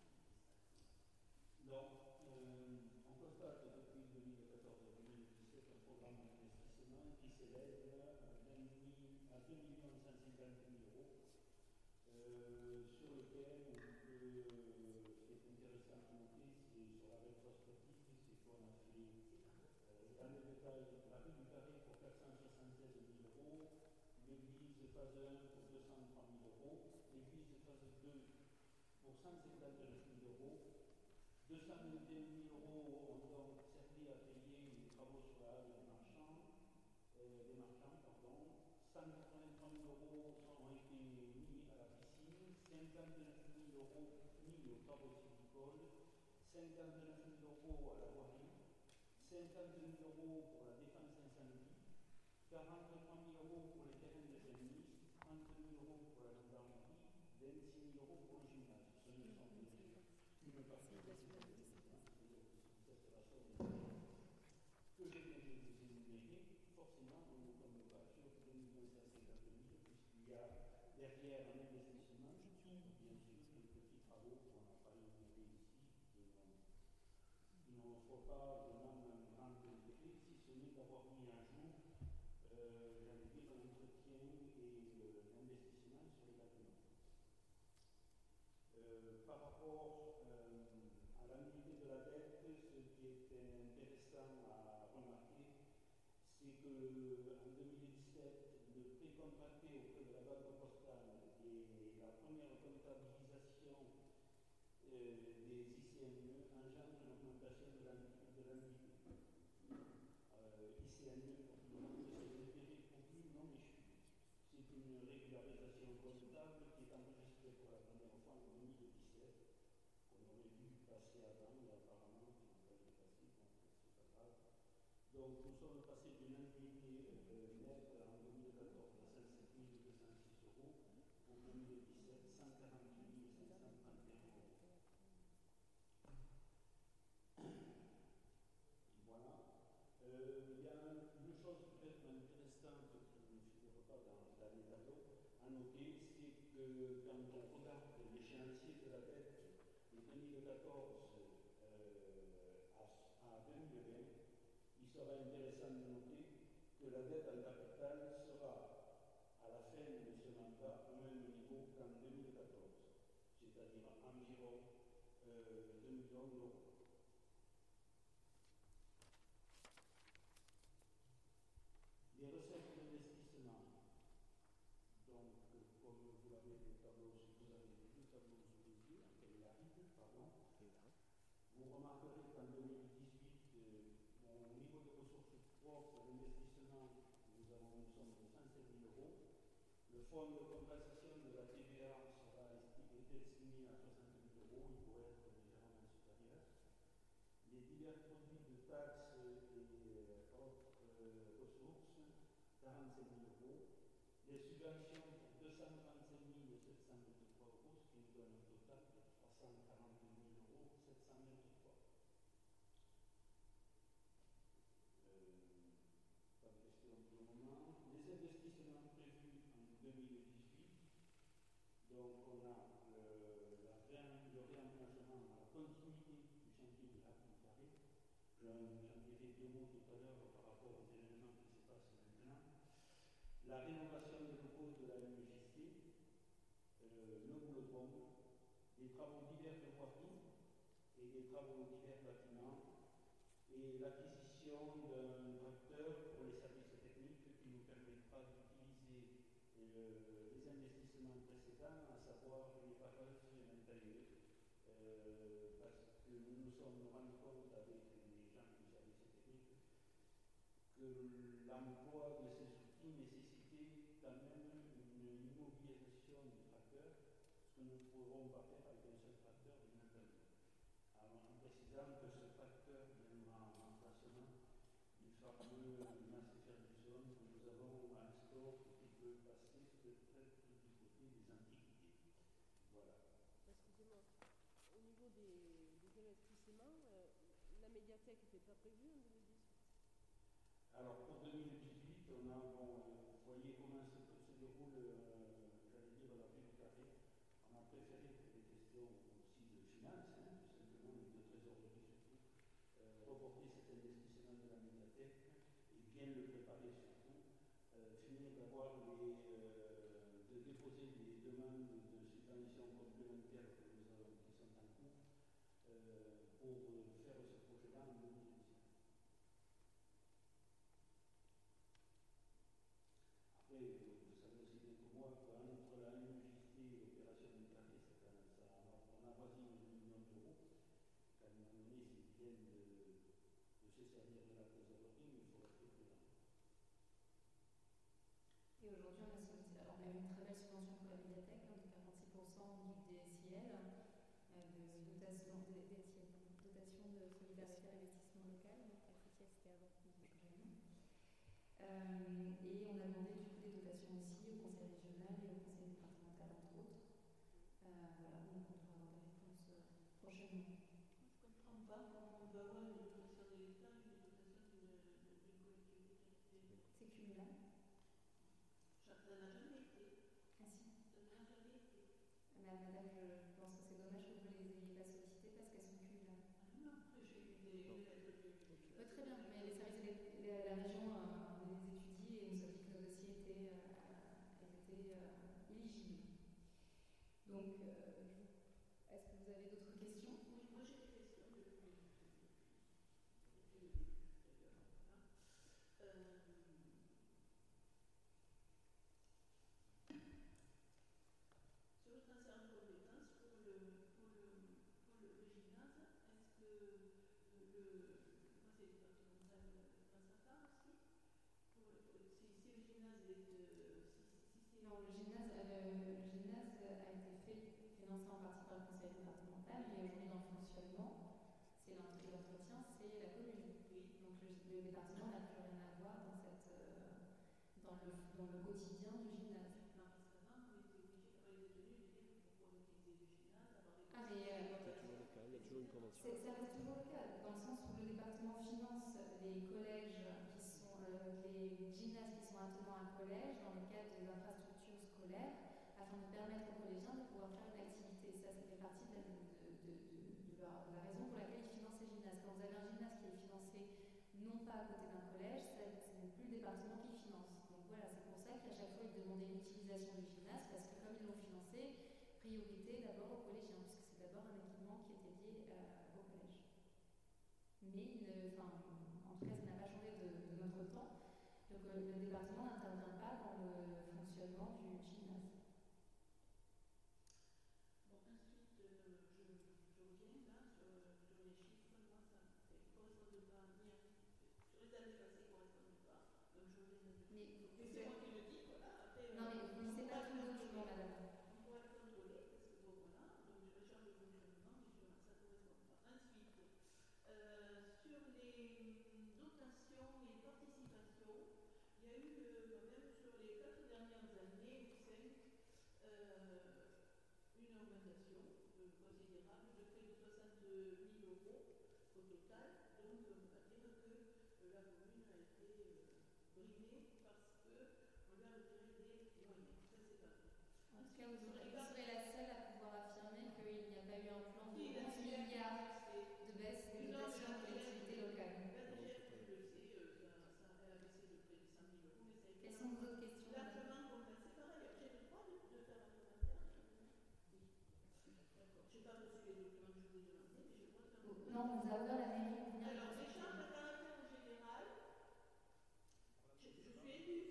Donc, euh, on constate depuis deux mille quatorze à deux mille dix-sept un programme d'investissement qui s'élève à deux millions cent cinquante mille euros, euh, sur lequel on peut, euh, ce qui est intéressant à noter, c'est sur la rétrospective, c'est qu'on a fait euh, dans le détail la rue du Carré pour quatre cent soixante-seize mille euros, l'église phase un pour deux cent trois mille euros, l'église phase deux pour cent cinquante-neuf mille euros. deux cent vingt et un mille euros ont donc servi à payer les travaux sur la halle des marchands, euh, des marchands, pardon. cent quatre-vingt-trois mille euros ont été mis à la piscine, cinquante-neuf mille euros mis aux travaux sylvicoles, cinquante-neuf mille euros à la voirie, cinquante mille euros pour la défense incendie, quarante-trois mille euros pour les terrains de tennis, trente mille euros pour la gendarmerie, vingt-six mille euros pour le gymnase. Ce ne sont que une partie des que je viens de vous énumérer, forcément, on derrière un investissement, bien sûr, des petits travaux qu'on n'a pas énumérés ici, qui n'en font pas vraiment un grand intérêt, si ce n'est d'avoir mis à jour, euh, j'allais dire, l'entretien et euh, l'investissement sur les bâtiments. Euh, par rapport euh, à l'annuité de la dette, ce qui est intéressant à remarquer, c'est qu'en deux mille dix-sept, le prêt contracté auprès de la Banque postale et la première comptabilisation euh, des I C N E engendre une augmentation de l'annuité. Euh, I C N E, pour tout le monde, c'est l'intérêt produit non échu. C'est une régularisation comptable qui est enregistrée pour la première fois en deux mille dix-sept, qu'on aurait dû passer avant, mais apparemment on n'a pas été passé, donc c'est pas grave. Donc nous sommes passés d'une annuité euh, nette en deux mille quatorze à cent sept mille deux cent six euros, pour deux mille dix-sept cent quarante-huit mille cinq cent trente et un euros. Voilà. Euh, il y a une chose peut-être intéressante qui ne figure pas dans, dans les tableaux à noter, c'est que quand on regarde l'échéancier de la dette de deux mille quatorze euh, à, à deux mille vingt, il sera intéressant de noter que la dette en capital sera à la fin de ce mandat au même niveau qu'en deux mille quatorze, c'est-à-dire environ euh, deux millions d'euros. Les recettes d'investissement, donc comme vous l'avez le tableau, vous avez les deux tableaux sous les yeux, enfin la Bible, pardon. Vous remarquerez qu'en deux mille dix-huit, euh, au niveau de ressources propres d'investissement, nous avons une somme de cent cinq mille euros. Le fonds de compensation de la T V A sera estimé, estimé à soixante mille euros, il pourrait être légèrement supérieur. Les divers produits de taxes et euh, autres euh, ressources, quarante-cinq mille euros. Les subventions pour deux cent trente-cinq mille sept cent vingt-trois euros, ce qui nous donne un total de trois cent quarante mille euros sept cent vingt-trois. Euh, pas de question pour le moment. Les investissements prévus en deux mille dix-huit, donc on a le, la réa, le réaménagement, la continuité du chantier de la Rue Carré. J'en dirai deux mots tout à l'heure par rapport aux événements qui se passent maintenant. La rénovation des locaux de la M J C, euh, le boulodrome, des travaux divers de voirie et des travaux divers bâtiments, et l'acquisition d'un tracteur pour les services techniques qui nous permettra d'utiliser euh, les investissements précédents, à savoir les barrages et l'intérieur, euh, parce que nous nous sommes rendus compte avec les gens du service technique que l'emploi de ces outils nécessitait quand même une immobilisation du tracteur, ce que nous ne pourrons pas faire avec un seul tracteur, bien entendu. Alors, en précisant que ce tracteur viendra en remplacement du fameux Massey Ferguson que nous avons en stock et qui peut passer peut-être du côté des antiquités. Voilà. Excusez-moi, au niveau des, des investissements, euh, la médiathèque n'était pas prévue en deux mille dix-huit? Alors pour deux mille dix-huit, on a, bon, vous voyez comment se, se déroule, euh, j'allais dire, la Rue du Carré. On a préféré pour des questions aussi de finances, hein, tout simplement, et de trésorerie surtout, euh, reporter cet investissement de la médiathèque et bien le préparer surtout, euh, finir d'avoir les, euh, de déposer des demandes de subventions complémentaires que nous avons, qui sont en cours, euh, pour faire ce projet-là en deux mille dix-huit. Après, vous savez aussi bien que moi, entre la M J C et l'opération du Carré, ça, ça, on a avoisine un million d'euros. À un moment donné, c'est bien de, de se servir de la trésorerie, mais il faut rester prudent. Et aujourd'hui, on a, sorti, on a eu une très belle subvention pour la médiathèque, hein, de quarante-six pour cent du D S I L, euh, de dotation de, D S I L, dotation de solidarité à l'investissement local, donc la F I C S c'était avant, ils ont changé de nom. Euh, et on a demandé du coup des dotations aussi au conseil régional et au conseil départemental, entre autres. Euh, voilà, donc on devra avoir des réponses euh, prochainement. Je ne comprends pas comment on peut avoir une dotation de l'État et une dotation d'une collectivité. C'est cumulable? Ça n'a jamais été. Ah si. Ça le département n'a plus rien à voir dans, cette, euh, dans, le, dans le quotidien du gymnase. Non, parce qu'avant, on était obligé, enfin, les détenus de dire pourquoi on utilisait le gymnase, avoir les Ah, mais euh, C'est toujours le cas, il y a toujours une convention. c'est, ça reste toujours le cas, dans le sens où le département finance les collèges qui sont, euh, les gymnases qui sont attenants à un collège dans le cadre des infrastructures scolaires, afin de permettre aux collégiens de pouvoir faire une activité. Ça, ça fait partie de la, de, de, de, de la, de la raison pour laquelle ils financent les gymnases. Quand vous avez un gymnase qui est financé non pas à côté d'un collège, ça, ce n'est plus le département qui finance. Donc voilà, c'est pour ça qu'à chaque fois ils demandaient l'utilisation du gymnase, parce que comme ils l'ont financé, priorité d'abord aux collégiens, puisque c'est d'abord un équipement qui était lié euh, au collège. Mais il ne, enfin, en tout cas, ça n'a pas changé de, de notre temps. Donc euh, le département n'intervient pas dans le fonctionnement du gymnase. Bon, ensuite, euh, je, je reviens là sur, sur les chiffres. Moi, ça ne correspond pas ni à, sur les années passées, ne correspond pas. Donc je reviens là-dessus. Mais Et c'est moi qui le dis, voilà. Après, non, mais vous ne lisez pas tout le document, madame. On pourra le contrôler, parce que bon, voilà. Donc je recherche le fonctionnement, mais je, ça ne correspond pas. Ensuite, euh, sur les dotations et participations, il y a eu euh, quand même sur les quatre dernières années, ou cinq, euh, une augmentation euh, considérable de près de soixante mille euros au total. Donc on va dire que euh, la commune a été euh, brimée parce qu'on lui a retiré des moyens. Ça, c'est pas vrai. En tout cas, vous serez, vous serez la seule à pouvoir affirmer qu'il n'y a pas eu un plan de Si, la onze milliards de baisse des Non, mais dotations aux la collectivités locales. La D G F, je le sais, euh, ça, ça, elle a baissé de près de cent mille euros, mais ça a été Quelles sont vos autres questions, madame? largement compensé par ailleurs. J'ai le droit de, de faire un commentaire? Oui. D'accord. Je n'ai pas reçu les documents que je vous ai demandés, mais j'ai le droit de faire un commentaire. Non, on vous a ouvert la mairie pour venir. Alors, les charges de caractère général, je, je suis élue.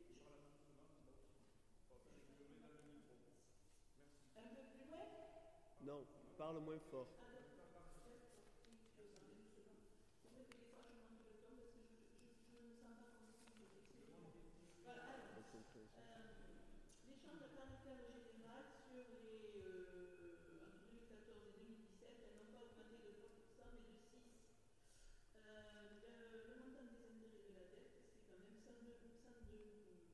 Un peu plus loin? Non, parle moins fort. Ah, d'accord. Oui, je sens une seconde. C'est vrai que des fois, je manque le temps parce que je ne me sens pas comprise. Excusez-moi. Voilà, alors. Euh, L'échange de caractère général sur les euh, entre deux mille quatorze et deux mille dix-sept, elles n'ont pas augmenté de trois pour cent mais de six pour cent. Euh, le, le montant des intérêts de la dette, c'est quand même cent deux mille euros,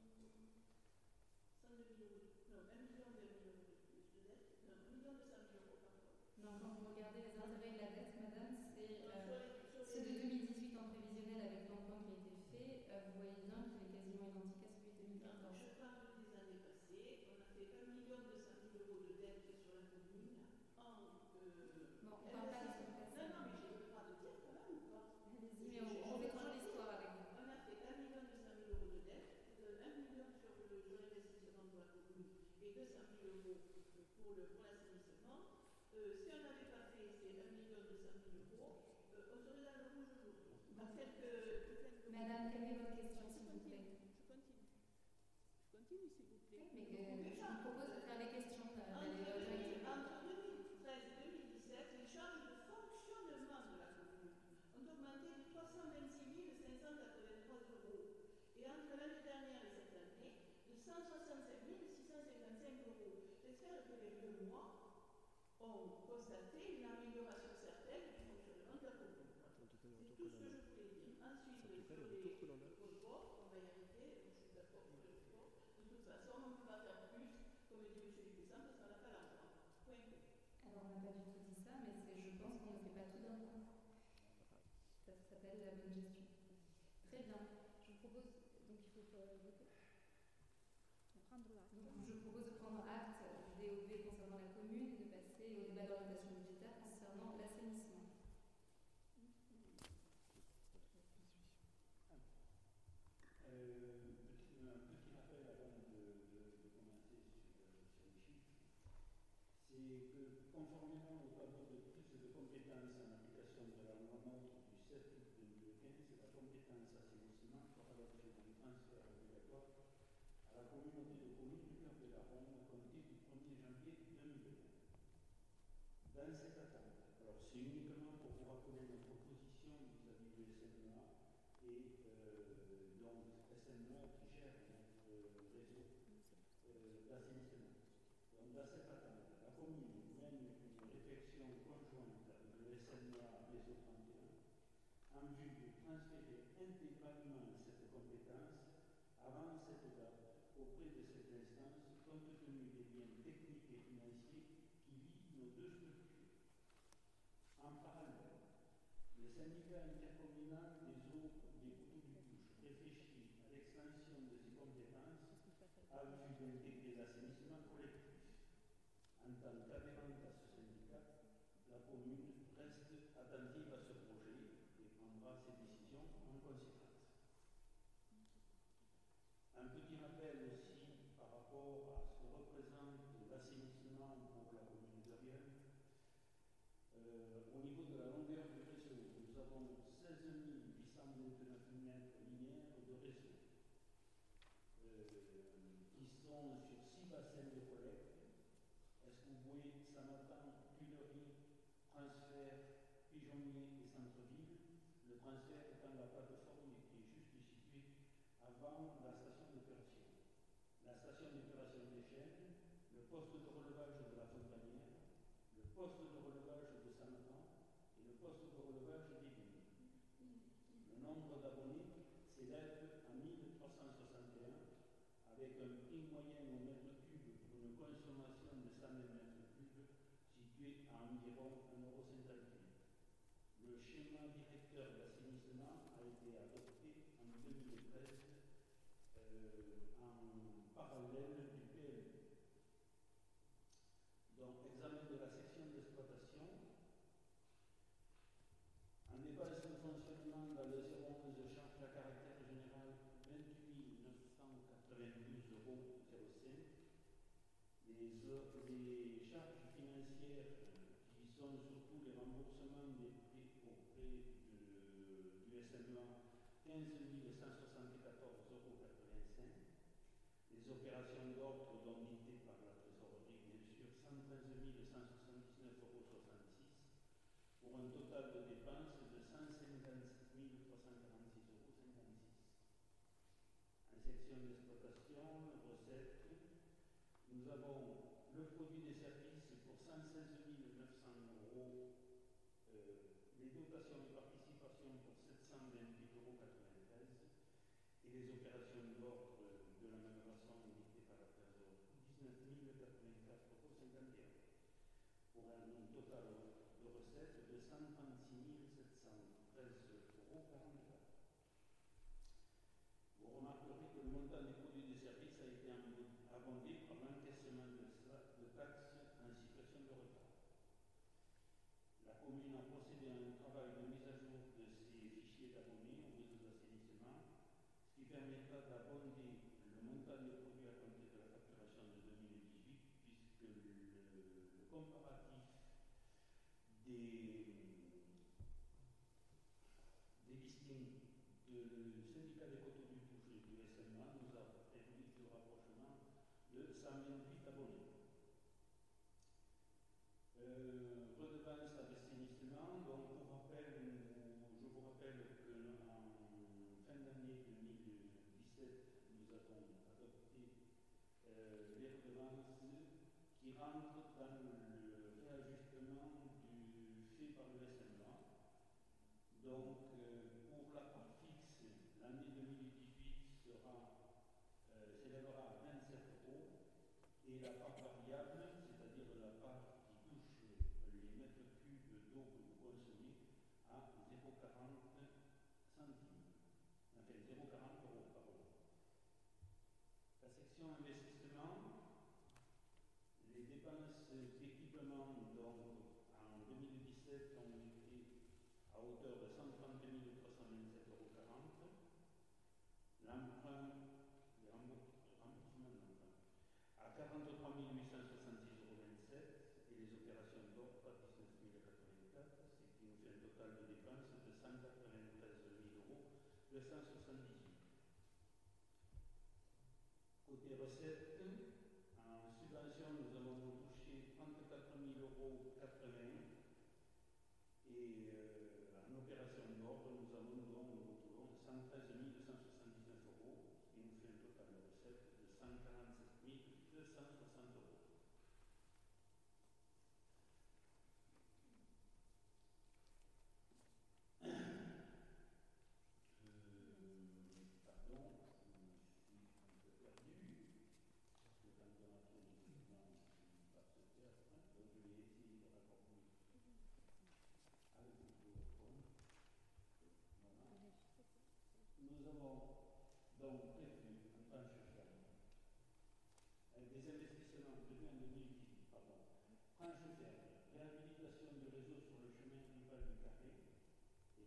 non, un million de euros de plus de dette, non, un million deux cent mille euros, pardon. Non, quand vous regardez les intérêts de la dette, madame, c'est Non, euh, sur les- sur ceux de les- deux mille dix-huit en prévisionnel avec l'emprunt qui a été fait. Euh, vous voyez bien qu'il est quasiment identique à celui de deux mille Non, quatorze. je parle des années passées. On a fait un million deux cent mille euros de dette sur la commune en. Euh, Bon, on ne parle pas de ce passé. Non, non, mais j'ai le droit de dire quand même ou pas? Allez-y, mais on, on fait toujours l'histoire avec vous. On a fait un million deux cent mille euros de dette, euh, un million sur le sur l'investissement pour la commune et deux cent mille euros pour, le, pour l'assainissement. Euh, si on n'avait pas fait ces un million deux cent mille euros, euh, on serait dans le rouge aujourd'hui. À quelques, Madame, quelle est votre question, s'il vous plaît? Je continue. Je continue, s'il vous plaît. Oui, mais euh, je vous propose de faire les questions. Euh, d'aller, Entre, euh, entre deux mille treize et deux mille dix-sept, les charges de fonctionnement de la commune ont augmenté de trois cent vingt-six mille cinq cent quatre-vingt-trois euros. Et entre l'année dernière et cette année, de cent soixante-cinq mille six cent cinquante-cinq euros. J'espère que les deux mois ont constaté une amélioration certaine du fonctionnement de la commune. En tout cas, les C'est retours tout qu'on ce en que a. je voulais dire. Ensuite, En tout cas, sur les retours que l'on a. les reports, on va y arriver, je suis d'accord sur les reports. De toute façon, on ne peut pas faire plus, comme dit M. Dupuissan, parce qu'on n'a pas l'argent. Point. Alors, on n'a pas du tout dit ça, mais c'est, je pense qu'on ne fait pas tout d'un coup. Ça s'appelle la bonne gestion. Très bien. Je vous propose, donc il faut euh, voter. Prendre acte. Donc, je propose de prendre acte du D O B concernant la commune et de passer au débat d'orientation budgétaire concernant l'assainissement. Euh, petit, un petit rappel avant de, de, de commencer sur, euh, sur les chiffres, c'est que conformément au tableau de prise de compétences en application de la loi NOTRe du sept août deux mille quinze, la compétence assainissement fera l'objet d'un transfert obligatoire à la communauté de communes du Cœur de la Ronde à compter du premier janvier deux mille vingt. Dans cette attente, alors c'est uniquement pour vous rappeler notre position vis-à-vis du S N E A et euh, donc S N E A qui gère notre euh, réseau euh, d'assainissement. Donc dans cette attente, la commune mène une réflexion conjointe avec le S N E A Réseau trente et un en vue du transférer intégralement cette compétence avant cette date auprès de cette instance compte tenu des liens techniques et financiers qui lient nos deux structures. En parallèle, le syndicat intercommunal des eaux des Poteaux du Touche réfléchit à l'extension de ses compétences à vue d'intégrer l'assainissement collectif. En tant qu'adhérente à ce syndicat, la commune reste attentive à ce projet et prendra ses décisions en conséquence. Un petit rappel aussi par rapport à ce que représente l'assainissement pour la commune de Rieux. Euh, au niveau de la longueur du réseau, nous avons seize mille huit cent vingt-neuf mètres linéaires de réseau euh, qui sont sur six bassins de collecte. Est-ce que vous voyez Samatan, Tuileries, Transfert, Pigeonnier et Centre-Ville? Le transfert étant la plateforme qui est juste située avant la station d'épuration. La station d'épuration des Chênes, le poste de relevage de la Fontanière, le poste de relevage de Samatan et le poste de relevage des Vignes. Le nombre d'abonnés s'élève à mille trois cent soixante et un avec un prix moyen au mètre cube pour une consommation de cent mètres cubes situé à environ un euro cinquante-huit. Le schéma directeur d'assainissement a été adopté en deux mille treize euh, en parallèle du P L U. Donc, examen de la section d'exploitation. En dépense de fonctionnement dans le zéro onze charge à caractère général vingt-huit mille neuf cent quatre-vingt-douze euros zéro cinq. Les, les charges financières qui sont surtout les remboursements des prêts auprès de, du S M A quinze mille cent soixante-quatorze euros quatre-vingt-cinq. Les opérations d'ordre dont dictées par la trésorerie, bien sûr, cent treize mille cent soixante-dix-neuf euros soixante-six, pour un total de dépenses de cent cinquante-sept mille trois cent quarante-six euros cinquante-six. En section d'exploitation, recettes, nous avons le produit des services pour cent seize mille neuf cents euros, euh, les dotations et participations pour sept cent vingt-huit euros quatre-vingt-treize et les opérations d'ordre de la même façon dictées par la trésorerie dix-neuf mille quatre-vingt-quatre euros cinquante et un pour un total de recettes de cent trente-six mille sept cent treize euros quarante-quatre. Vous remarquerez que le montant des produits et des services a été abondé par l'encaissement de, de taxes en situation de retard. La commune a procédé à un travail de mise à jour de ses fichiers d'abonnés au réseau d'assainissement, ce qui permettra d'abonder le montant des produits à compter de la facturation de deux mille dix-huit, puisque le, le comparatif des, des listings du syndicat des Poteaux du Touche et du S M A nous a permis le rapprochement de cent vingt-huit abonnés. Euh, redevance à l'assainissement, donc pour rappel, je vous rappelle qu'en fin d'année deux mille dix-sept, nous avons adopté euh, les redevances qui rentrent dans le réajustement du, fait par le S M A. Donc, euh, pour la part fixe, l'année deux mille dix-huit sera, euh, s'élèvera à vingt-sept euros et la part variable, c'est-à-dire la part qui touche les mètres cubes d'eau que vous consommez, à zéro virgule quarante centimes, enfin zéro virgule quarante euros, pardon. La section investissement, les dépenses d'équipement donc en deux mille dix-sept ont été à hauteur de cent trente mille trois cent vingt-sept euros quarante. L'emprunt, les remboursements d'emprunt, à quarante-trois mille huit cent soixante-six euros vingt-sept et les opérations d'ordre à dix-neuf mille quatre-vingt-quatre, ce qui nous fait un total de dépenses de cent quatre-vingt-treize mille euros deux cent soixante-dix-huit. Côté recettes, en subvention, nous avons touché trente-quatre mille euros quatre-vingts et euh, en opération d'ordre, nous avons donc cent treize mille cent soixante-dix-neuf euros, ce qui nous fait un total de recettes de cent quarante-sept mille deux cent soixante euros.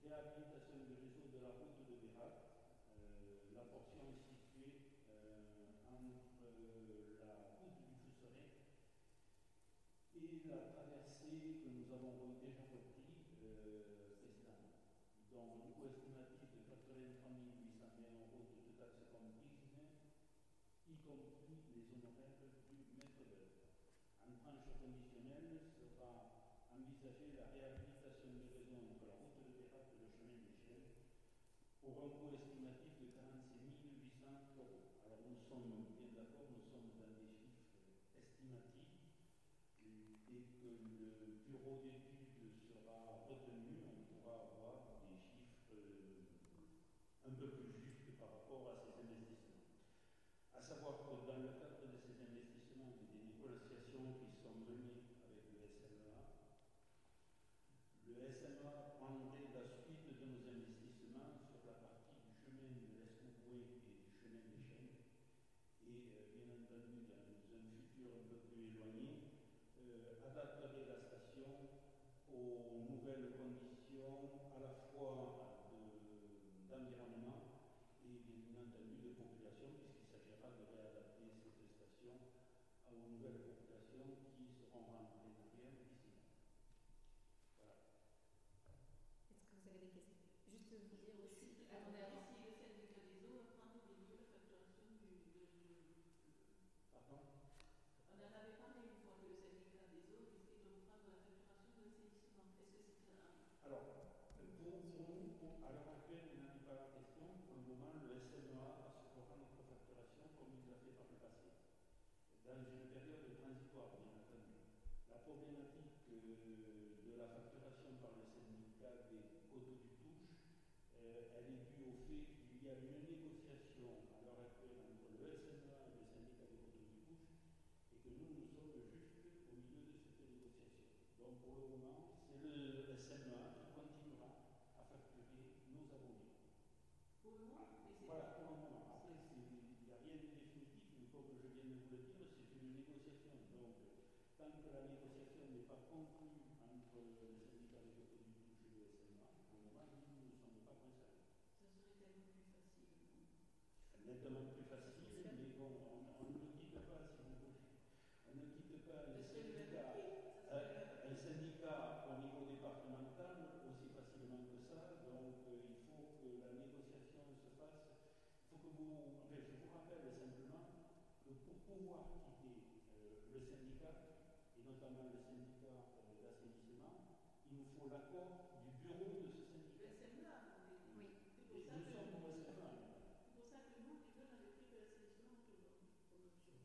réhabilitation du réseau de la route de Bérac. Euh, la portion est située euh, entre euh, la route du Fousseret et la traversée que nous avons déjà repris euh, précédemment. Donc, un coût estimatif de quatre-vingt-trois mille huit cent vingt euros de taxes comprises, y compris les honoraires du maître d'œuvre. En tranche conditionnelle sera envisagée la réhabilitation du réseau entre la route de Bérac et le chemin des Chênes pour un coût estimatif de quarante-six mille huit cents euros. Alors nous sommes bien d'accord, nous sommes dans des chiffres estimatifs et dès que le bureau d'études sera retenu, on pourra avoir des chiffres euh, un peu plus justes par rapport à ces investissements. À savoir que dans le cadre de ces investissements et des négociations qui sont menées avec le S M A, le S M A prendrait la suite de nos investissements sur la partie du chemin de l'Escouboué et du chemin des Chênes et euh, bien entendu dans un futur un peu plus éloigné, euh, adapterait la station aux nouvelles conditions à la fois de, d'environnement et bien entendu de population, puisqu'il s'agira de réadapter cette station aux nouvelles populations qui seront rentrées dans rien d'ici là. Voilà. Est-ce que vous avez des questions? Juste vous dire aussi. Juste Attendez avant. si le syndicat des eaux prend au niveau la facturation du. De, de, Pardon? On en avait parlé une fois que le syndicat des eaux risquait de reprendre la facturation de l'assainissement. Est-ce que c'est un. Alors, pour, pour nous, pour, à l'heure actuelle, il n'en est pas la question. Pour le moment, le S M A assurera notre facturation comme il l'a fait par le passé, dans une période transitoire, bien entendu. La problématique euh, de la facturation par le syndicat des Coteaux du Touche, euh, elle est due au fait qu'il y a une négociation à l'heure actuelle entre le S M A et le syndicat des Coteaux du Touche et que nous, nous sommes juste au milieu de cette négociation. Donc pour le moment, c'est le S M A qui continuera à facturer nos abonnés. Pour le moment, mais c'est Voilà, pour le moment. Après, il n'y a rien de définitif, mais comme je viens de vous le dire, c'est une négociation. Donc, tant que la négociation n'est pas conclue entre le syndicat des Coteaux du Touche et le S M A, pour le moment, nous ne sommes pas concernés. ça serait tellement plus facile. Nettement plus facile, mais bon, on, on ne quitte pas, si vous voulez. On ne quitte pas un syndicat, euh, un syndicat au niveau départemental aussi facilement que ça. Donc, euh, il faut que la négociation se fasse. Il faut que vous. Enfin, je vous rappelle simplement que pour pouvoir quitter euh, le syndicat, et notamment le syndicat euh, d'assainissement, il nous faut l'accord du bureau de ce syndicat. Le S M A, Oui. c'est Et pour ça nous que. sommes au S M A. C'est pour ça que nous, les deux, on avait pris que l'assainissement comme option.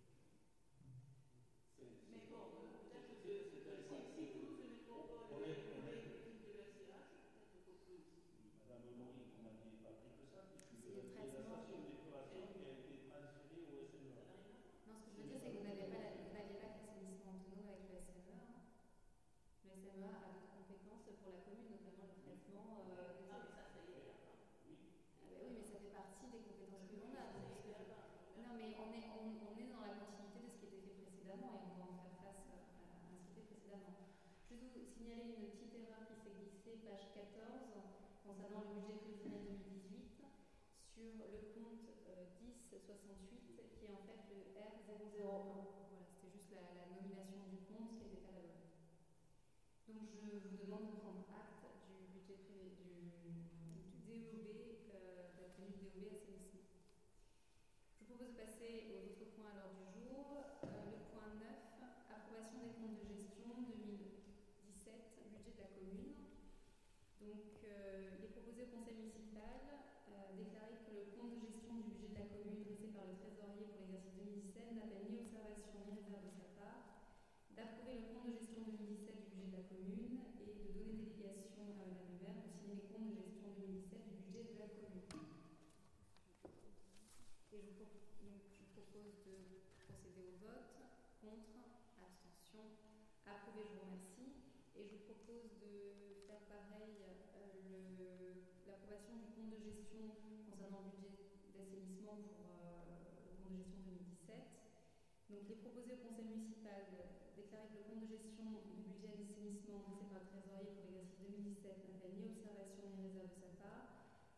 Mais bon, euh, peut-être que si, si nous, le métropole et l'équipe de l'A C H, peut-être qu'on peut aussi. Madame Maury, vous n'aviez pas pris que ça, puisque C'est le c'est la traitement. station d'épuration qui a été transférée au S M A. Ça n'a rien à voir. Non, ce que je veux dire, c'est que vous n'avez pas, la, vous n'aviez pas l'assainissement autonome avec le S M E A. Hein. Le S M E A a d'autres compétences pour la commune, notamment le traitement. Euh, des Ah, eaux. mais ça, ça y est, là. Oui. Ah ben oui, mais ça fait partie des compétences que l'on a. Ça Donc, y ce que est, je- là. Non, mais on est, on, on est dans la continuité de ce qui était fait précédemment et on va en faire face à, à ce qui était précédemment. Je vais vous signaler une petite erreur qui s'est glissée, page quatorze, concernant le budget prévisionnel deux mille dix-huit, sur le compte euh, dix soixante-huit, qui est en fait le R zéro zéro un. Voilà, c'était juste la, la nomination du compte qui n'était pas la bonne. Donc je vous demande de prendre acte du budget privé, du, du D E O B, euh, de la tenue du D E O B assainissement. Je vous propose de passer aux autres points à l'ordre du jour. Euh, le point neuf, approbation des comptes de gestion deux mille dix-sept, budget de la commune. Donc, euh, il est proposé au conseil municipal euh, déclarer que le compte de gestion du budget de la commune dressé par le trésorier pour l'exercice deux mille dix-sept n'appelle ni observation ni réserve de sa part, d'approuver le compte de gestion deux mille dix-sept du budget de la commune et de donner délégation à Madame le maire de signer les comptes de gestion deux mille dix-sept du budget de la commune. Et je vous, donc, je vous propose de procéder au vote. Contre, abstention, approuvé, je vous remercie. Et je vous propose de faire pareil euh, le, l'approbation du compte de gestion concernant le budget d'assainissement pour euh, le compte de gestion deux mille dix-sept. Donc, il est proposé au conseil municipal de déclarer que le compte de gestion du budget d'assainissement dressé par le trésorier pour l'exercice deux mille dix-sept n'appelle ni observation ni réserve de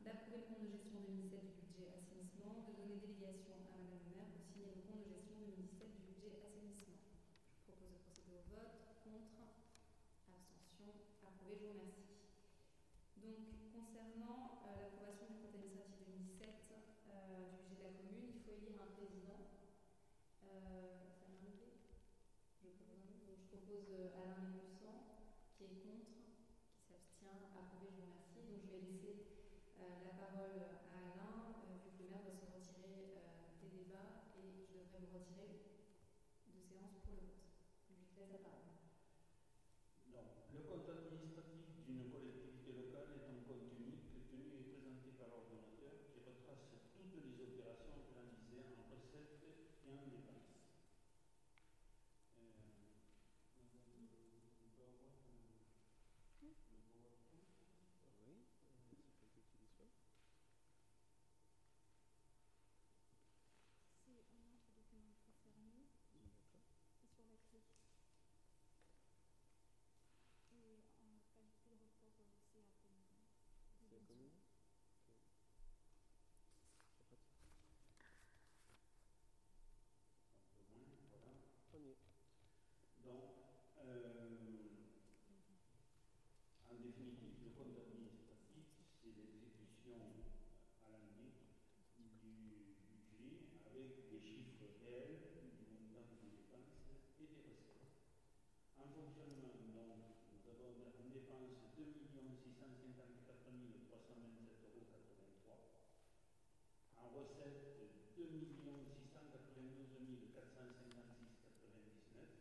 d'approuver le compte de gestion deux mille dix-sept du budget assainissement, de donner délégation à Madame le maire pour signer le compte de gestion deux mille dix-sept du budget assainissement. Je propose de procéder au vote. Contre, abstention, approuvé. Je vous remercie. Donc, concernant euh, l'approbation du compte administratif deux mille dix-sept euh, du budget de la commune, il faut élire un président. Euh, ça m'a arrivé. Je propose, un, donc je propose euh, Alain Ménussan, qui est contre, qui s'abstient. Approuvé. Je vous remercie. Donc, je vais laisser euh, la parole à Alain, euh, vu que le maire doit se retirer euh, des débats et je devrais me retirer de séance pour le vote. Je lui laisse la parole. Donc, le compte administratif d'une collectivité locale est un compte unique tenu et présenté par l'ordonnateur qui retrace toutes les opérations réalisées en recettes et en dépenses. Euh, on peut avoir le, le PowerPoint. Oui, c'est quelqu'un qui dit ça. C'est un autre document qu'il faut fermer. D'accord. C'est sur la clé. Et en qualité de report, euh, c'est à commune. C'est la commune. Ok. C'est pratique. Un peu moins, voilà. Premier. Donc, euh, en définitive, le compte administratif, c'est l'exécution à l'année du budget avec des chiffres réels du montant des dépenses et des recettes. En fonctionnement, donc, nous avons en dépense deux millions six cent cinquante-quatre mille trois cent vingt-sept euros quatre-vingt-trois. En recettes, deux millions six cent quatre-vingt-douze mille quatre cent cinquante-six virgule quatre-vingt-dix-neuf.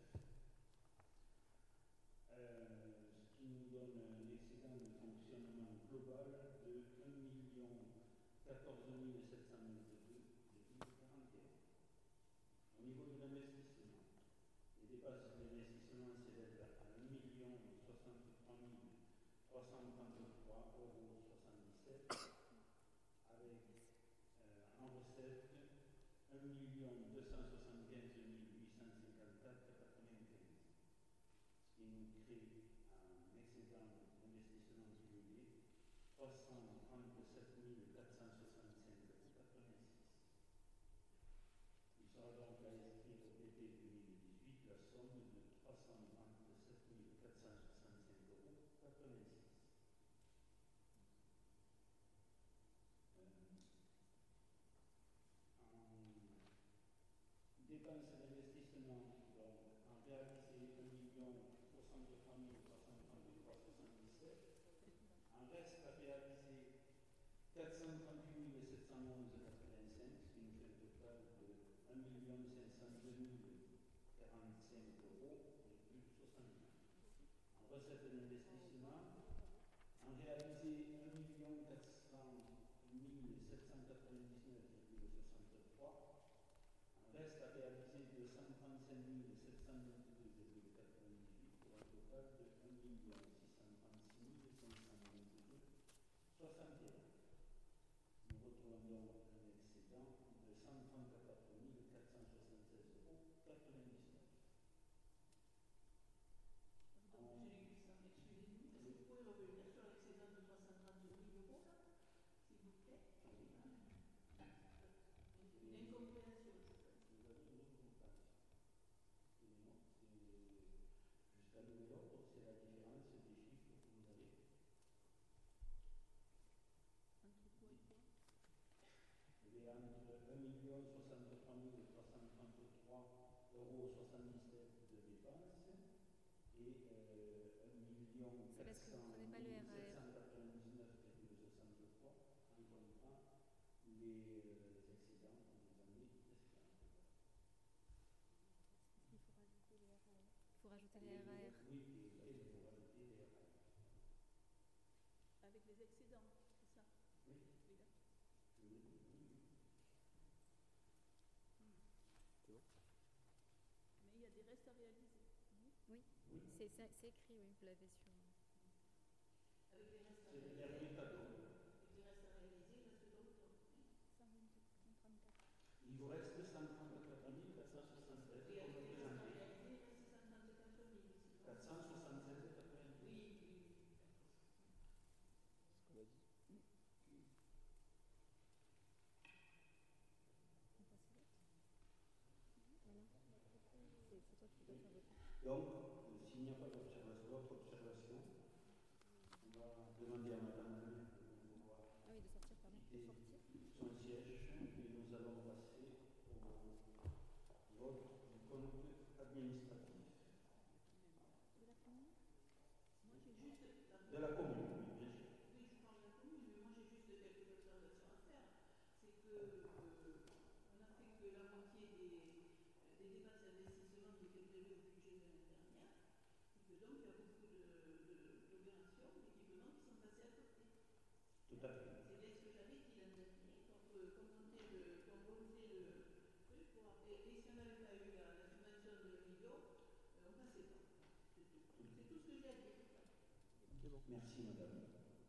Euh, ce qui nous donne un excédent de fonctionnement global de un million quatorze mille sept cent vingt-deux virgule quarante et un. Au niveau de l'investissement, les dépenses d'investissement s'élèvent à un million soixante-trois mille trois cent trente-trois euros soixante-dix-sept avec euh, en recette un million deux cent soixante-quinze mille huit cent cinquante-quatre virgule quatre-vingt-quinze, ce qui nous crée un excédent d'investissement cumulé trois cent trente-sept mille quatre cent soixante-cinq virgule quatre-vingt-six. Il sera donc à inscrire au P P deux mille dix-huit la somme de trois cent trente-sept mille quatre cent soixante-cinq euros quatre-vingt-six. Euh, en dépenses d'investissement, donc en réalisé un million soixante-trois mille trois cent trente-trois virgule soixante-dix-sept. En reste à réaliser quatre cent trente-huit mille sept cent onze virgule quatre-vingt-cinq, ce qui nous fait un total de un million cinq cent deux mille quarante-cinq euros virgule soixante-neuf. En recette d'investissement, en réalisé un million quatre cent mille sept cent quatre-vingt-dix-neuf virgule soixante-trois. En reste à réaliser deux cent trente-cinq mille sept cent vingt-deux virgule quatre-vingt-dix-huit pour un total de un million six cent trente-six mille cinq cent vingt-deux virgule soixante et un. Nous retrouvons donc un excédent de cent trente-quatre mille quatre cent soixante-seize euros quatre-vingt-dix-neuf. Donc, Monsieur Lucas, excusez-nous, est-ce que vous pouvez revenir sur l'excédent de trois cent trente mille euros, là, s'il vous plaît? Une incompréhension, je pense. Vous avez une autre compréhension. Excusez-moi, c'est jusqu'à nouvel ordre, c'est la différence des chiffres que vous avez. Entre quoi et quoi? Il est entre un million soixante-trois mille trois cent trente-trois euros soixante-dix-sept de dépenses et euh, un million C'est parce que vous ne prenez pas le R A R. sept cent quatre-vingt-dix-neuf virgule soixante-trois en comptant les euh, excédents qu'on nous a mis précédemment. Il faut rajouter les R A R. Il faut rajouter les R A R. Oui, et après, il faut rajouter les R A R. Avec les excédents, c'est ça? Oui. Oui, d'accord. Oui, oui, oui. C'est bon. Mais il y a des restes à réaliser. Oui, Oui. c'est c'est écrit, oui, vous l'avez sur. Avec les restes à C'est le réaliser. dernier tableau. Avec les restes à réaliser, il reste d'autres. cent trente-quatre. Il vous reste cent trente-quatre mille quatre cent soixante-treize Et comme avec les restes à présenté. réaliser, il reste cent trente-quatre mille. quatre cent soixante-seize virgule quatre-vingt-douze. Oui, oui. C'est ce qu'on a dit. Donc, euh, s'il n'y a pas d'observation, d'autres observations, on va demander à Madame la maire de vouloir Ah oui, de sortir, pardon. De quitter sortir. son siège et nous allons passer au vote du compte administratif. De la commune. Moi, j'ai juste la De la commune, oui, bien sûr. Oui, je parle de la commune, mais moi j'ai juste quelques observations à faire. C'est que euh, on a fait que la moitié des, des dépenses d'investissement qui étaient prévues au budget de l'année dernière, et que donc il y a beaucoup de, de, d'opérations, d'équipements qui sont passés à côté. Tout à fait. C'est bien ce que j'avais dit l'an dernier, donc euh, qu'on montait le, qu'on remontait le truc pour après, et si on n'avait pas eu la, la subvention de Lido, euh, on passait pas. C'est tout. C'est tout ce que j'ai à dire. Merci, Madame.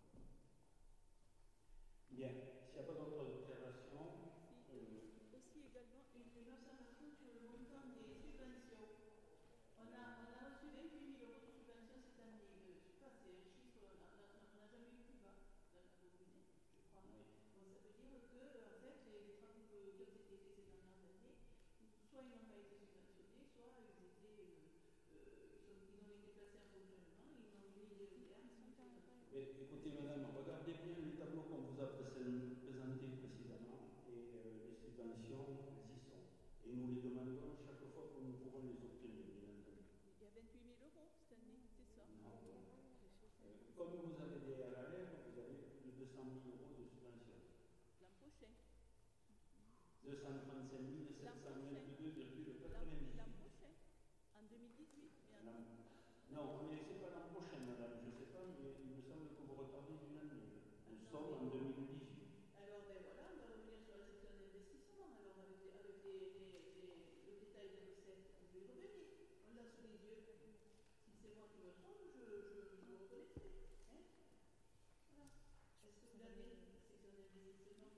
Bien, s'il n'y a pas d'autres observations, euh, Aussi également une, une observation sur le montant des subventions. On a, on a reçu vingt-huit mille euros de subventions cette année. Euh, je ne sais pas, c'est un chiffre, on n'a jamais eu plus bas dans la commune, je crois. oui. Bon, ça veut dire que, en fait, les, les travaux que- qui ont été faits ces dernières années, soit ils n'ont pas été subventionnés, soit ils, étaient, euh, euh, ils, sont, ils ont été placés en fonctionnement, ils n'ont mis les termes, ils sont subventionnés. Mais écoutez, Madame, regardez bien les tableaux qu'on vous a pré- présentés précédemment et euh, les subventions, elles y sont. Et nous les demandons chaque fois que nous pourrons les obtenir, bien entendu. Il y a vingt-huit mille euros cette année, c'est ça? Non. Euh, comme vous avez des à la lèvre, vous avez plus de deux cent mille euros de subvention. L'an prochain. deux cent trente-cinq mille sept cent vingt-deux virgule L'an quatre-vingt-dix. l'an prochain. En deux mille dix-huit. Et en Non, mais c'est pas l'an prochain, Madame, je ne sais pas, mais il me semble que vous retardez d'une année. Nous Ah, non, sommes en mais- deux mille dix-huit. Alors, ben voilà, on va revenir sur la section d'investissement. Alors, avec, les, avec les, les, les, le détail des recettes, je vais revenir. On l'a sous les yeux. Si c'est moi qui me trompe, je, je, je le reconnaîtrai. Hein, voilà. Est-ce que vous avez la section d'investissement?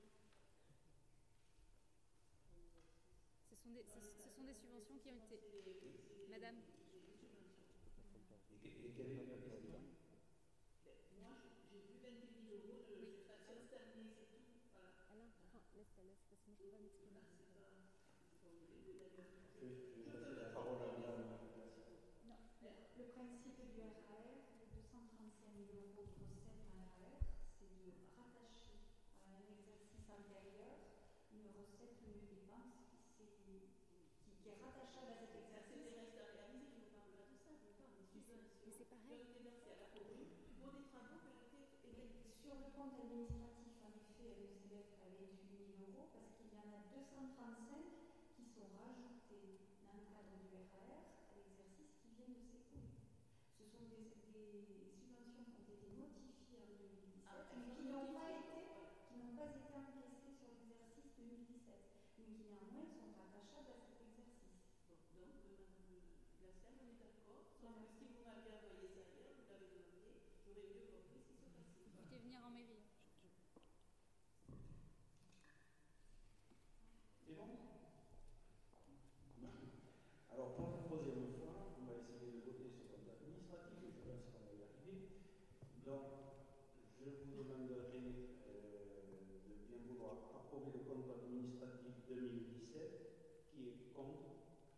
Ce sont des, ce, ce sont des subventions qui ont été. Madame, Et, et quelle est la question? Moi, j'ai vu vingt-huit mille euros de Oui. subvention cette année, c'est tout. Voilà. Alain, attends, laisse-la, laisse, parce que moi je ne peux pas m'exprimer. Ah, c'est pas. C'est pas obligé, d'ailleurs. Je vais, je vais passer la parole à Madame la Présidente. Non, le, le principe du R A R, les deux cent trente-cinq mille euros de recettes en R A R, c'est de rattacher à un exercice antérieur une recette ou une dépense qui, qui, qui est rattachable à cet Ça, c'est exercice. des restes à réaliser, je ne parle pas de ça, je parle des subventions. Mais c'est pareil. Qui ont été versées à la commune pour des travaux qui ont été effectués. Sur le compte administratif, en effet, elle ne s'élève qu'à vingt-huit mille euros parce qu'il y en a deux cent trente-cinq qui sont rajoutés dans le cadre du R A R à l'exercice qui vient de s'écouler. Ce sont des, des subventions qui ont été notifiées en deux mille dix-sept, Ah, mais elles qui sont n'ont pas notifiées. été, qui n'ont pas été encaissées sur l'exercice deux mille dix-sept, mais qui néanmoins sont rattachables à cet exercice. Bon, donc, euh, Madame Glassel, on est d'accord. Sauf Voilà. que si vous m'aviez envoyé ça hier, vous l'avez demandé, j'aurais mieux compris ce qui se passait. vous pouvez venir en mairie. C'est bon? Alors, pour la troisième fois, on va essayer de voter ce compte administratif, je pense qu'on va y arriver. Donc, je vous demanderai euh, de bien vouloir approuver le compte administratif deux mille dix-sept, qui est contre.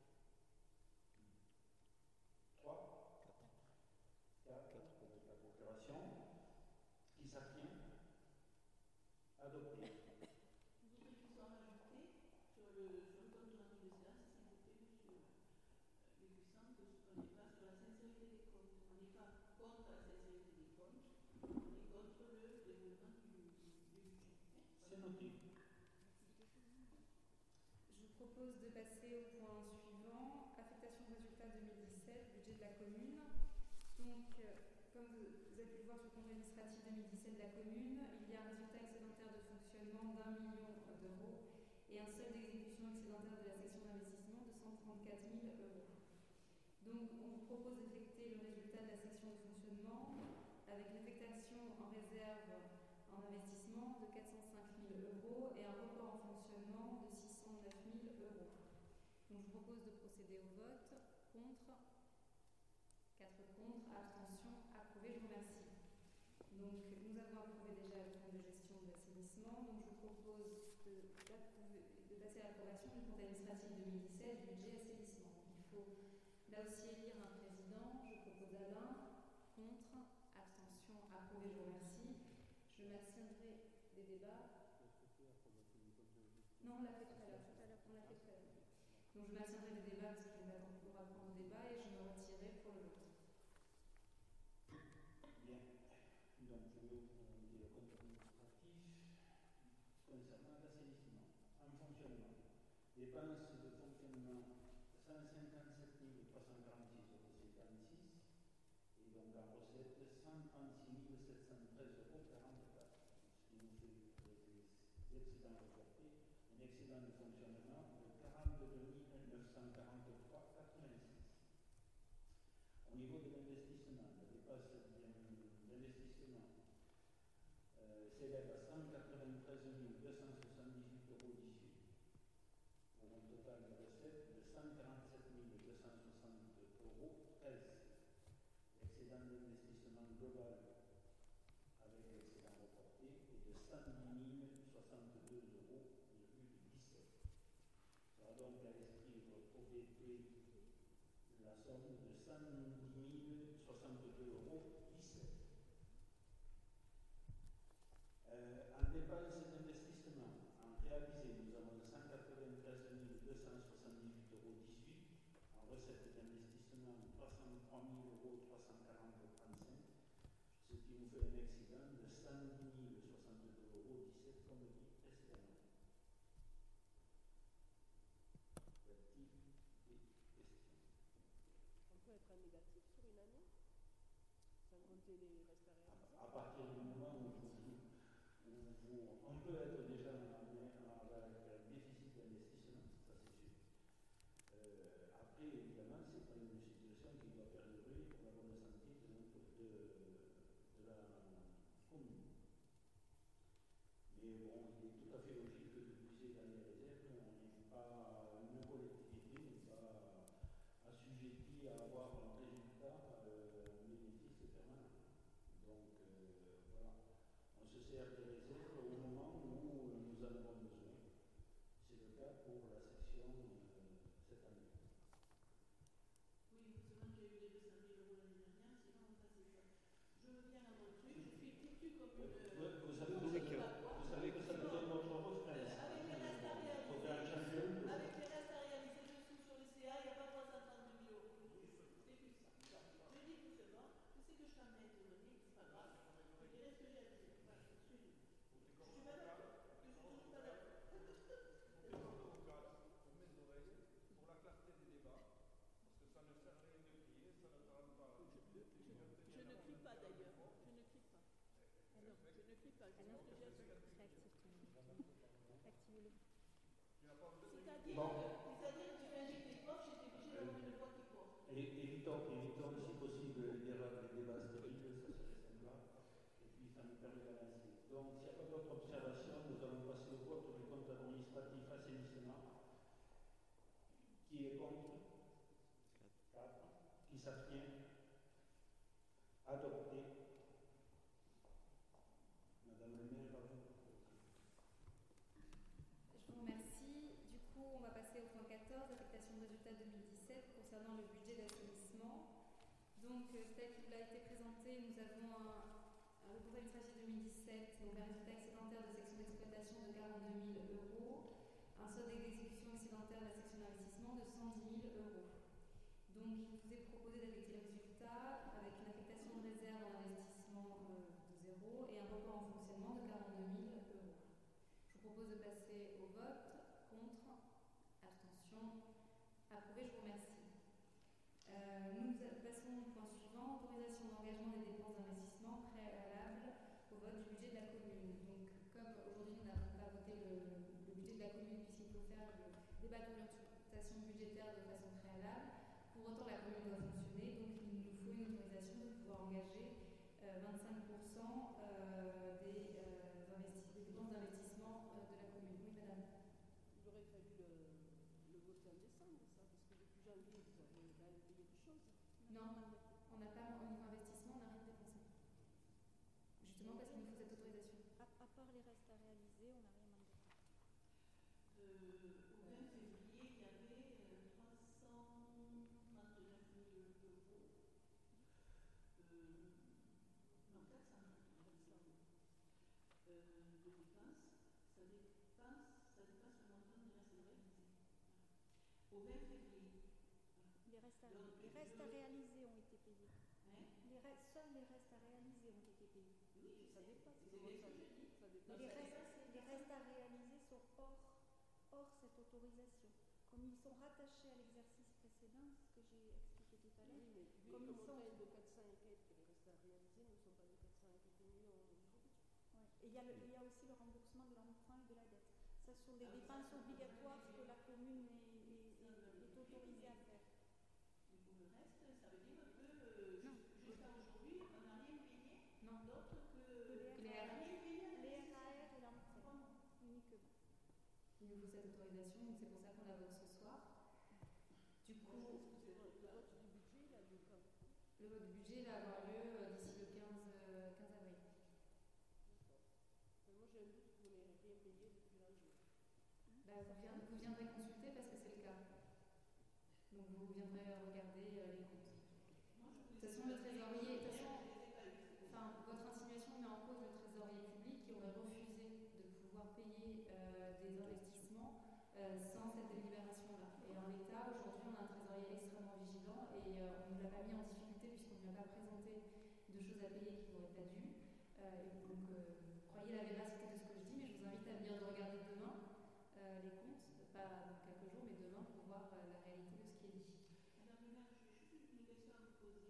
trois, quatre, avec la coopération. Qui s'abstient? Adopté. Je voudrais qu'il soit rajouté sur le, sur le compte rendu de séance, s'il vous plaît, monsieur euh, Léguissant, que ce qu'on n'est pas sur la sincérité des comptes. On n'est pas contre la sincérité des comptes, on est contre le déroulement du, du, du budget. C'est noté. Je propose de passer au point suivant, affectation de résultats deux mille dix-sept, budget de la commune. Donc, euh, comme vous, vous avez pu le voir sur le compte administratif deux mille dix-sept de la commune, il y a un résultat excédentaire de fonctionnement d'un million d'euros et un solde d'exécution excédentaire de la section d'investissement de cent trente-quatre mille euros. Donc, on vous propose d'affecter le résultat de la section de fonctionnement avec l'affectation en réserve en investissement de quatre cent cinq mille euros et un report en fonctionnement de six cent neuf mille euros. Donc, je vous propose de procéder au vote. Contre, quatre contre, abstention, approuvé, je vous remercie. Donc, nous avons approuvé déjà le compte de gestion de l'assainissement. Donc, je vous propose de, de passer à l'approbation du compte administratif deux mille dix-sept, budget assainissement. Il faut Là aussi, élire un président, je propose Alain, contre, abstention, approuvé, je vous remercie. Je m'abstiendrai des débats. Non, on l'a fait tout à l'heure. On l'a fait tout à l'heure. Donc je m'abstiendrai des débats parce qu'il va qu'on pourra prendre le débat et je me retirerai pour le vote. Bien. Donc je vais vous demander le compte administratif concernant l'assainissement. En fonctionnement, dépenses de fonctionnement cent cinquante-sept mille trois cent quarante-six euros cinquante-six et donc en recette cent trente-six mille sept cent treize euros quarante-quatre, ce qui nous fait avec les excédents reportés un excédent de fonctionnement de quarante-deux mille neuf cent quarante-trois euros quatre-vingt-six. Au niveau de l'investissement, la dépense d'investissement euh, s'élève à cent quatre-vingt-treize mille deux cent soixante-dix-huit euros dix-huit pour un total de recettes de cent quarante-sept mille deux cent soixante euros treize. L'excédent d'investissement global avec l'excédent reporté est de cent dix mille soixante-deux euros dix-sept. Ça va donc à l'esprit O V P la somme de cent dix mille soixante-deux euros dix-sept. Euh, en dépenses d'investissement, en réalisé, nous avons cent quatre-vingt-treize mille deux cent soixante-dix-huit euros dix-huit, en recettes d'investissement trois cent trois mille euros trois cent quarante euros trente-cinq, ce qui nous fait un excédent de cent dix mille soixante-deux euros dix-sept, comme dit précédemment. On peut être en négatif sur une année, sans compter les restes à réaliser. À partir du moment où, vous, où vous, on peut être déjà avec un déficit d'investissement, ça c'est sûr. Euh, après, évidemment, ce n'est pas une situation qui doit perdurer pour la bonne santé de, de, de la commune. Mais bon, il est tout à fait logique de puiser dans les réserves. On n'est pas, une collectivité n'est pas assujettie à avoir un résultat, euh, un bénéfice permanent. Donc euh, voilà, on se sert des réserves au moment où nous en avons besoin. C'est le cas pour la section euh, cette année. Oui, seulement j'ai eu les deux cent mille euros l'année dernière, sinon on passait ça. Je viens à mon truc, je suis foutue comme une. Vous, vous savez, vous, vous savez que ça nous donne notre refrain. Avec les restes à réaliser, avec les restes à réaliser dessous sur le C A, il n'y a pas trois cent trente mille euros. C'est plus ça. Je dis tout seulement, je sais que je t'embête, mais c'est pas grave. Je dirai ce que j'ai à dire. Voilà, je suis. Je suis pas d'accord. Je suis toujours pas d'accord. Pour la clarté des débats, parce que ça ne sert à rien de crier, ça ne rend pas. Je ne crie pas d'ailleurs, je ne crie pas. Ah non, je ne crie pas, je ne crie pas. Activez-le. C'est-à-dire Bon. que, c'est-à-dire que tu m'invites les profs, j'étais obligée d'avoir une voix qui porte. Et évitons, évitons si possible les débats, les débats stériles, ça serait sympa. Et puis ça nous permet d'avancer. Donc s'il n'y a pas d'autres observations, nous allons passer au vote du compte administratif assainissement. Qui est contre? quatre. Qui s'abstient? Adopté. Madame le maire, à vous. Je vous remercie. Du coup, on va passer au point quatorze, affectation de résultats deux mille dix-sept concernant le budget d'assainissement. Donc, euh, tel qu'il a été présenté, nous avons un, un le compte administratif deux mille dix-sept, donc un résultat excédentaire de section d'exploitation de quarante-deux mille euros, un solde d'exécution excédentaire de la section d'investissement de cent dix mille euros. Donc, il vous est proposé d'affecter le résultat avec une affectation de réserve en investissement euh, de zéro et un report en fonctionnement de quarante-deux mille euros. Je vous propose de passer au vote. Contre, abstention, approuvé, je vous remercie. Euh, nous passons au point suivant, autorisation d'engagement des dépenses d'investissement préalable au vote du budget de la commune. Donc, comme aujourd'hui nous n'avons pas voté le, le budget de la commune puisqu'il faut faire le débat d'orientation budgétaire de façon préalable, pour autant la commune doit fonctionner, donc il nous faut une autorisation de pouvoir engager euh, vingt-cinq pour cent euh, des, euh, investi- des dépenses d'investissement euh, de la commune. Oui, madame. Il aurait fallu le, le voter en décembre, ça, parce que depuis janvier, vous avez quand même payé des choses. Non, on n'a pas, au niveau investissement, on n'a rien dépensé. Justement parce qu'il nous faut cette autorisation. À, à part les restes à réaliser, on n'a rien demandé. Euh, au vingt février, il y avait euh, trois cent trente-neuf au vingt février. Les restes à, Donc, les restes je- à réaliser ont été payés. Hein? Les restes, seuls les restes à réaliser ont été payés. Oui, je Ça sais. dépasse. C'est comment bien ça, ce que je dis. ça Mais dépasse. les ça restes, dépasse les restes à réaliser sont hors, hors cette autorisation. Comme ils sont rattachés à l'exercice précédent, ce que j'ai expliqué tout à Oui, l'heure, mais vu comme que ils sont... montagne de quatre cents et quelques, les restes à réaliser ne sont pas de quatre cents et quelques millions aujourd'hui. Ouais. Et il y, a le- il y a aussi le remboursement de l'emprunt et de la dette. Ça sont des Ah oui, ça, dépenses ça, obligatoires ça, que la commune est, est- ça, est- est ça, autorisée à faire. Et pour le reste, ça veut dire que euh, Non. jus- jusqu'à aujourd'hui, on n'a rien payé Non. d'autre que, Que les Que les R A R, rien payé à la les S S R. R A R et l'emprunt, uniquement. Il nous faut cette autorisation, donc c'est pour ça qu'on la vote ce soir. Du coup, Excusez-moi, le vote du budget, il a lieu quand? le vote du budget va avoir lieu euh, d'ici le quinze, euh, quinze avril. D'accord. Mais moi j'ai un doute que vous n'ayez rien payé depuis janvier. Bah, vous, vien- vous viendrez consulter parce que c'est le cas. Donc vous viendrez regarder euh, les comptes. Moi, je De toute voulais façon, le trésorier, de toute façon, je les ai pas eu, c'est enfin, votre insinuation met en cause le trésorier public qui aurait refusé de pouvoir payer euh, des investissements euh, sans cette délibération-là. Et en l'état, aujourd'hui, on a un trésorier extrêmement vigilant et euh, on ne l'a pas mis en difficulté puisqu'on ne lui a pas présenté de choses à payer qu'il n'aurait pas dû. Euh, et donc, euh, croyez la véracité de ce que je dis, mais je vous invite à bien de regarder demain euh, les comptes, pas dans quelques jours, mais demain pour voir euh, la réalité de ce qui est dit. Madame le maire, j'ai juste une question à vous poser.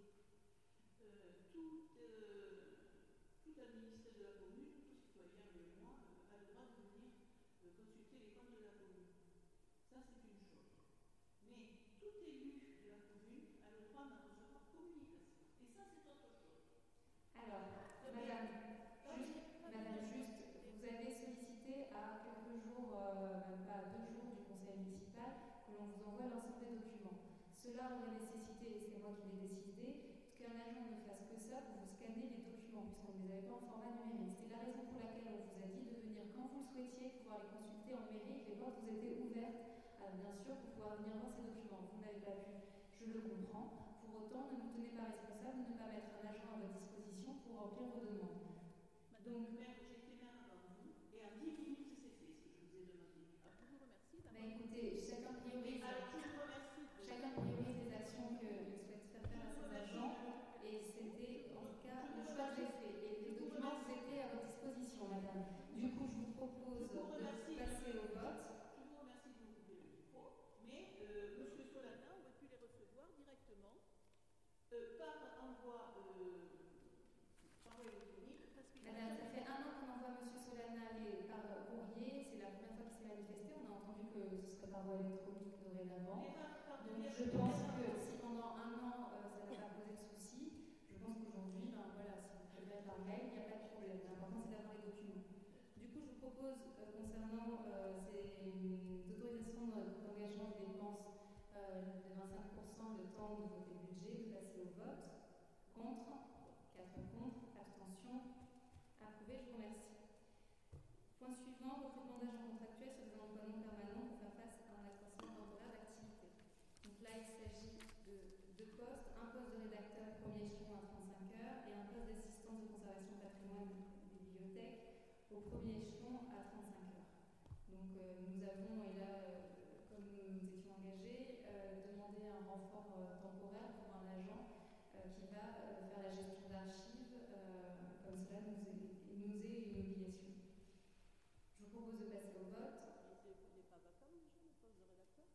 Euh, tout, euh, tout administré de la commune, tout citoyen, mais moi, euh, a le droit de venir euh, consulter les comptes de la commune. Ça, c'est une chose. Mais tout élu de la commune a le droit d'en recevoir communication. Et ça, c'est autre chose. Alors, madame, juste, madame, juste, vous avez sollicité à quelques jours, euh, même pas à deux jours du conseil municipal, que l'on vous envoie l'ensemble des documents. Cela aurait nécessité, et c'est moi qui l'ai décidé, qu'un agent ne fasse que ça pour vous scanner les documents, puisqu'on ne les avait pas en format numérique. C'est la raison pour laquelle on vous a dit de venir quand vous le souhaitiez, pouvoir les consulter en mairie, que les portes vous étaient ouvertes, euh, bien sûr, pour pouvoir venir voir ces documents. Vous n'avez pas pu, je le comprends. Pour autant, ne nous tenez pas responsable de ne pas mettre un agent à votre disposition pour remplir vos demandes. Madame le maire, j'ai été maire avant vous, et en dix minutes, c'est fait ce que je vous ai demandé. Je vous remercie Bah d'avoir. écoutez, chacun priorise, Alors, je vous remercie. de- chacun priorise les actions qu'il souhaite faire faire à Je vous ses remercie agents, de- et c'était en tout cas le choix que j'ai fait. Et les documents vous étaient à votre disposition, madame. Du coup, je vous propose Je vous de remercie. passer au vote. Je vous remercie de me couper le micro, mais euh, Monsieur Solana, Là, on aurait pu les recevoir directement. euh, par envoi, euh, par voie électronique, Parce qu'il Madame, ça fait un an qu'on envoie Monsieur Solana les, par courrier. C'est la première fois qu'il s'est manifesté. On a entendu que ce serait par voie électronique dorénavant. les par- Donc partenaires je de pense maire- que si pendant un an euh, ça n'a pas posé de soucis, je pense qu'aujourd'hui, ben voilà, si vous préférez par mail, il n'y a pas de problème. L'important c'est d'avoir les documents. Du coup, je vous propose euh, concernant euh, ces autorisations de- d'engagement de dépenses euh, de vingt-cinq pour cent le temps de voter le budget, de passer au vote. Contre, quatre contre, abstention, approuvé, je vous remercie. Point suivant, recrutement d'agents contractuels sur des emplois non permanents pour faire face à un accroissement temporaire d'activité. Donc là, il s'agit de deux postes, un poste de rédacteur premier échelon à trente-cinq heures et un poste d'assistance de conservation patrimoine des bibliothèques au premier échelon à trente-cinq heures. Donc euh, nous avons, et là, euh, comme nous nous étions engagés, euh, demandé un renfort euh, temporaire pour un agent euh, qui va euh, faire la gestion d'archives, euh, comme cela nous est, nous est une obligation. Je vous propose de passer au vote. Il n'est pas vacant déjà, le poste de rédacteur?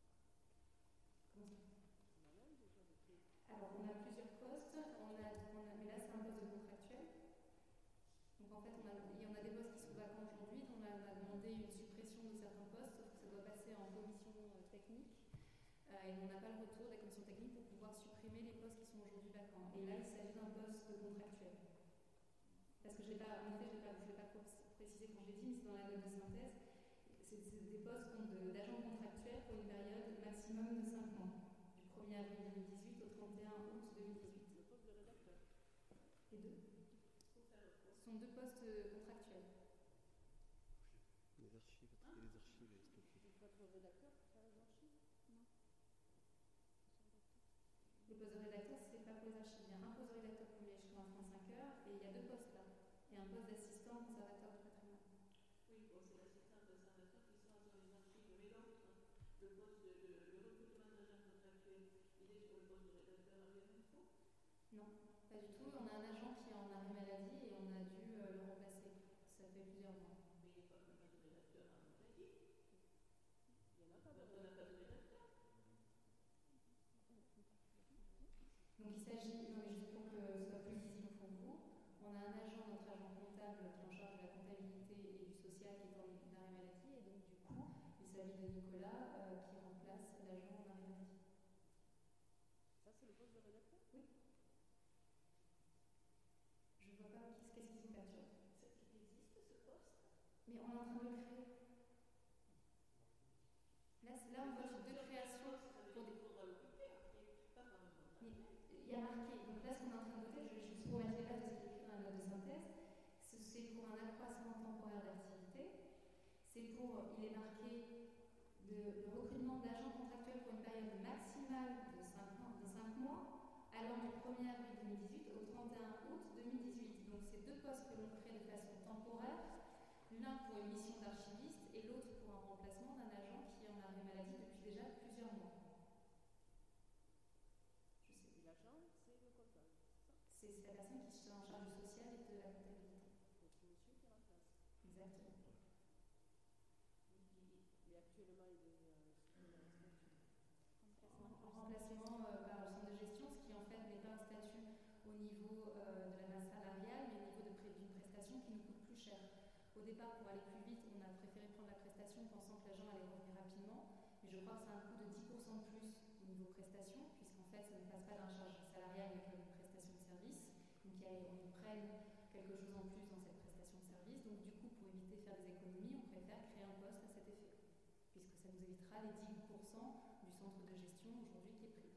Comment ça? On en a un déjà de fait. Alors, on a plusieurs postes, on a, on a, mais là c'est un poste de contractuel. Donc en fait, on a, il y en a des postes qui sont vacants aujourd'hui, dont on a, on a demandé une suppression de certains postes, sauf que ça doit passer en commission euh, technique. Euh, et on n'a pas le retour des commissions techniques pour pouvoir supprimer les postes qui sont aujourd'hui vacants. Et là, il s'agit d'un poste de contractuel. Parce que je l'ai pas, en effet, je ne l'ai pas, je l'ai pas précisé quand je l'ai dit, mais c'est dans la note de synthèse. C'est, c'est des postes de- d'agents contractuels pour une période maximum de cinq mois, du premier avril deux mille dix-huit au trente et un août deux mille dix-huit. Le poste de rédacteur. Les deux. Ce sont deux postes euh, contractuels. Les archives, trier les archives et stocker. Il faut être rédacteur pour faire les archives. Le poste de rédacteur, c'est pas pour les archives. Il y a un poste de rédacteur premier échelon à trente-cinq heures et il y a deux postes là. Il y a un poste d'assistant conservateur du patrimoine. Oui, bon, c'est l'assistant conservateur qui sera dans les archives, mais l'autre, le poste de, de, le Non, pas du tout. On a un agent qui est en arrêt maladie et on a dû euh, le remplacer. Ça fait plusieurs mois. Mais il n'y a pas, pas de rédacteur à maladie. Il n'y en a pas de On n'a pas de rédacteur. Donc il s'agit, non mais juste pour que ce soit plus lisible pour vous, on a un agent, notre agent comptable qui est en charge de la comptabilité et du social qui est en arrêt maladie et donc du coup il s'agit de Nicolas euh, qui remplace l'agent en arrêt maladie. Ça, c'est le poste de rédacteur? Oui. Je vois pas, qu'est-ce qui vous perturbe? Il existe ce poste? Mais on est en train de le créer. Là, là on voit sur deux créations pour des... Il y a marqué, donc là ce qu'on est en train de noter, je vais juste vous mettre les dates de ce qui est écrit dans la note de synthèse, c'est pour un accroissement temporaire d'activité, c'est pour, il est marqué de, le recrutement d'agents contractuels pour une période maximale de cinq mois, allant du premier avril deux mille dix-huit au trente et un août deux mille dix-huit. Donc c'est deux postes que l'on crée de façon temporaire, l'un pour une mission d'archiviste et l'autre pour un remplacement d'un agent qui est en arrêt maladie depuis déjà plusieurs mois. L'agent, c'est le comptable, c'est ça? C'est la personne qui est en charge du social et de la comptabilité. Donc c'est monsieur qui remplace. Exactement. Mais actuellement, il est euh, en, en remplacement euh, par le centre de gestion, ce qui en fait n'est pas un statut au niveau euh, de la masse salariale, mais au niveau d'une prestation qui nous coûte plus cher. Au départ, pour aller plus vite, on a préféré prendre la prestation pensant que l'agent allait revenir rapidement, mais je crois que c'est un coût de dix pour cent de plus au niveau prestation, puisqu'en fait, ça ne passe pas d'un charge salariale avec une prestation de service, donc il y a, on y prenne quelque chose en plus dans cette prestation de service. Donc du coup, pour éviter de faire des économies, on préfère créer un poste à cet effet, puisque ça nous évitera les dix pour cent du centre de gestion aujourd'hui qui est pris.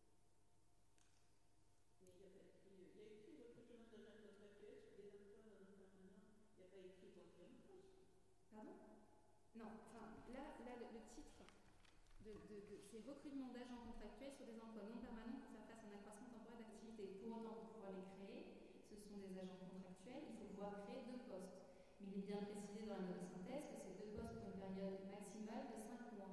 Mais il y a pas écrit, il y a écrit recrutement d'agents contractuels sur des emplois non permanents. Il n'y a pas écrit qu'on crée un poste. Pardon? Non, enfin là, là le, le titre de, de, de c'est recrutement d'agents contractuels sur des emplois non permanents pour faire face à un accroissement temporaire d'activité. Pour autant, pour pouvoir les créer, ce sont des agents contractuels, il faut pouvoir créer deux postes. Mais il est bien précisé dans la note de synthèse que c'est deux postes pour une période maximale de cinq mois.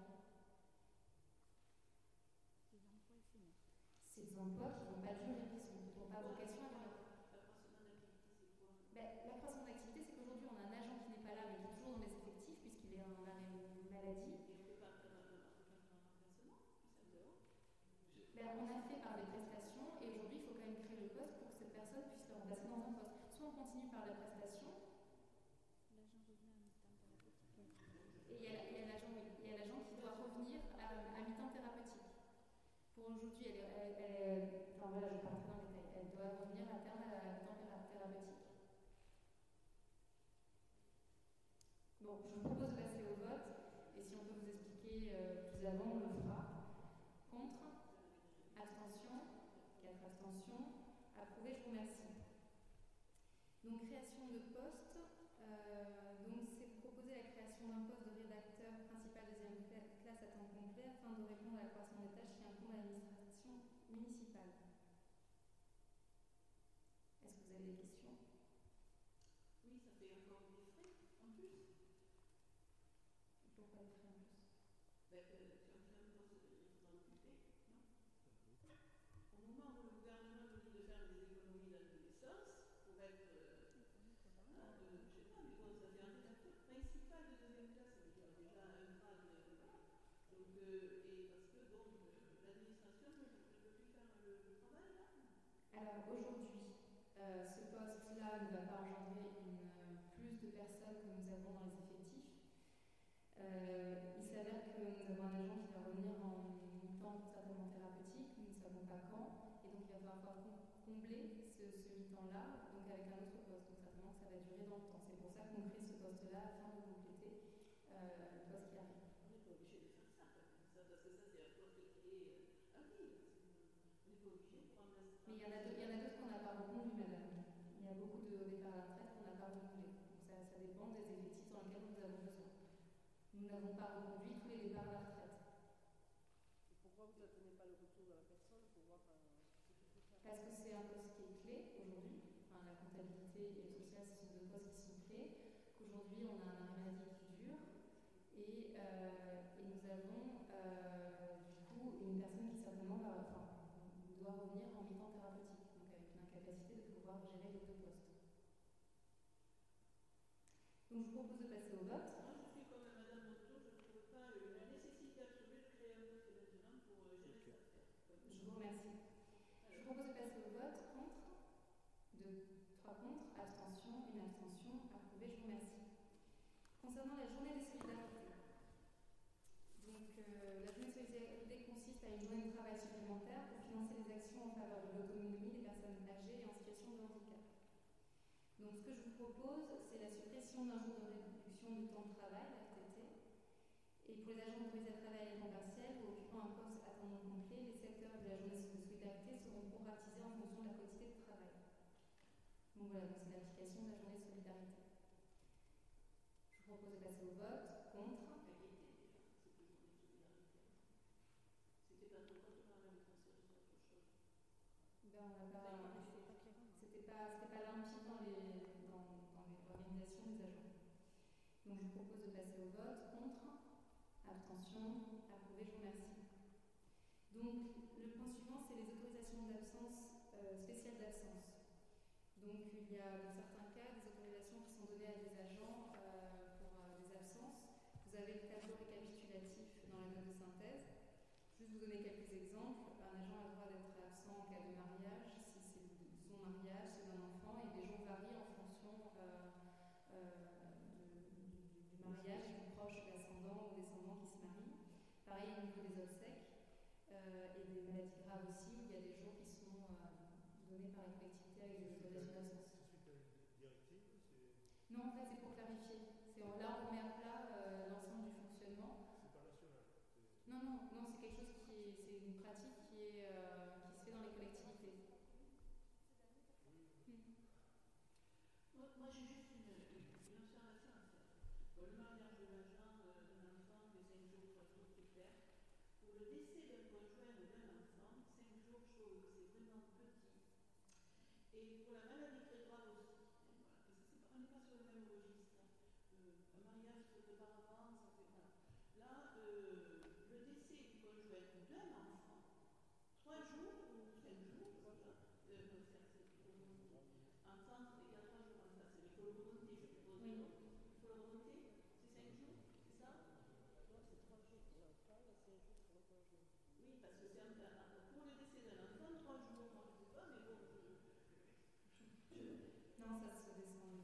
Des emplois éphémères. C'est des emplois qui n'ont pas durer, qui n'ont pas vocation à durer. L'accroissement d'activité, c'est quoi? Ben, l'accroissement d'activité, c'est qu'aujourd'hui, on a un agent qui n'est pas là, mais qui est toujours dans les effectifs, puisqu'il est en arrêt maladie. Et on ne peut pas faire un remplacement? Ben, on a fait par des prestations, et aujourd'hui, il faut quand même créer le poste pour que cette personne puisse le remplacer dans un poste. Soit on continue par la prestation. L'agent revient à mi-temps thérapeutique. Et il y a l'agent qui doit revenir à, à mi-temps thérapeutique. Pour aujourd'hui, elle, elle, elle, enfin voilà, je vais pas rentrer dans le détail, elle doit revenir à terme à mi-temps thérapeutique. Bon, je vous propose de passer au vote, et si on peut vous expliquer euh, plus avant, on le fera. Contre? Abstention? quatre abstentions. Approuvé, je vous remercie. Donc, création de poste. Euh, donc, c'est proposer la création d'un poste de rédacteur principal deuxième classe à temps complet afin de répondre à l'accroissement des tâches qui incombent à l'administration municipale. Est-ce que vous avez des questions? Oui, ça fait encore des frais en plus. Pourquoi des frais en plus? Ben, euh, si on crée un poste, il faudra l'occuper, non? Au moment où le gouvernement nous dit de faire des économies dans tous les sens, pour être, euh, hein, de, je sais pas, mais bon, ça fait un rédacteur principal de deuxième classe, ça veut dire déjà un grade, euh, donc, euh, et parce que, bon, euh, l'administration ne peut plus faire le, le travail, là. Alors, aujourd'hui, euh, ce poste-là ne va pas engendrer une, euh, plus de personnes que nous avons dans les effectifs. Euh, il s'avère que nous avons un agent qui va revenir en mi-temps certainement thérapeutique, nous ne savons pas quand, et donc il va falloir combler ce, ce mi-temps-là, donc avec un autre poste, donc certainement que ça va durer dans le temps. C'est pour ça qu'on crée ce poste-là afin de compléter euh, le poste qui arrive. On n'est pas obligé de faire ça, quand même, ça, parce que ça, c'est un poste qui est. Ah oui, on n'est pas obligé de prendre la. Mais il y en a d'autres qu'on n'a pas reconduits, madame. Il y a beaucoup de départs à la retraite qu'on n'a pas renouvelés. Donc ça, ça dépend des effectifs dans lesquels nous avons besoin. Nous n'avons pas reconduit tous les départs à la retraite. Et pourquoi vous n'attendez pas le retour de la personne pour voir euh, ce qu'il faut faire? Parce que c'est un poste qui est clé aujourd'hui. Enfin, la comptabilité et le social, ce sont deux postes qui sont clés. Qu'aujourd'hui, on a un arrêt maladie qui dure. Et, euh, et nous avons euh, du coup une personne qui certainement va, enfin, doit revenir en mi-temps thérapeutique. Donc concernant la journée des solidarités. Donc, euh, la journée des solidarités consiste à une journée de travail supplémentaire pour financer les actions en faveur de l'autonomie des personnes âgées et en situation de handicap. Donc, ce que je vous propose, c'est la suppression d'un jour de réduction du temps de travail, la R T T, et pour les agents autorisés à travailler à temps partiel ou occupant un poste à temps non complet, les sept heures de la journée de solidarité seront proratisées en fonction de la quantité de travail. Donc voilà, donc c'est l'application de la journée de solidarité. Je vous propose de passer au vote. Contre. C'était pas trop contre la même transfert sur autre chose. Ben, on n'a pas. C'était pas, c'était pas limpide dans les, dans, dans les organisations des agents. Donc je vous propose de passer au vote. Contre. Abstention. Approuvé. Je vous remercie. Donc le point suivant, c'est les autorisations d'absence euh, spéciales d'absence. Donc il y a dans certains cas des autorisations qui sont données à des agents euh, pour euh, des absences. Vous avez le tableau récapitulatif dans la note de synthèse. Juste vous donner quelques exemples. Un agent a le droit d'être absent en cas de mariage, si c'est son mariage, c'est d'un enfant, et les jours varient en fonction euh, euh, de, du, du mariage du proche ascendant ou descendant qui se marie. Pareil au niveau des obsèques euh, et des maladies graves aussi, où il y a des jours qui sont euh, donnés par la collectivité avec des autorisations d'absence. Non, en fait, c'est pour clarifier. C'est, là, on met à plat euh, l'ensemble du fonctionnement. C'est pas national. Non, non, non, c'est quelque chose qui est, c'est une pratique qui, est, euh, qui se fait dans les collectivités. Hmm. Moi, moi j'ai juste une, une, une observation à faire. Pour le mariage de l'agent, euh, d'un enfant, de cinq jours, trois jours, c'est clair. Pour le décès d'un conjoint ou d'un enfant, cinq jours, je trouve que c'est vraiment petit. Et pour la maladie très grave aussi. On n'est pas sur le même registre. Euh, un mariage se prépare avant, ça fait. Voilà. Là, euh, le décès du conjoint d'un enfant, trois jours ou cinq jours, voilà. Euh, non, c'est assez. Enfant, c'est égal trois jours en face. Il faut le remonter, je suppose. Oui. Il faut le remonter. C'est cinq jours, c'est ça? Non, c'est trois jours pour l'enfant et cinq jours pour le conjoint. Oui, parce que c'est un cas. Pour le décès d'un enfant, trois jours, moi je ne sais pas, mais bon, je. je, je Non, ça se descend.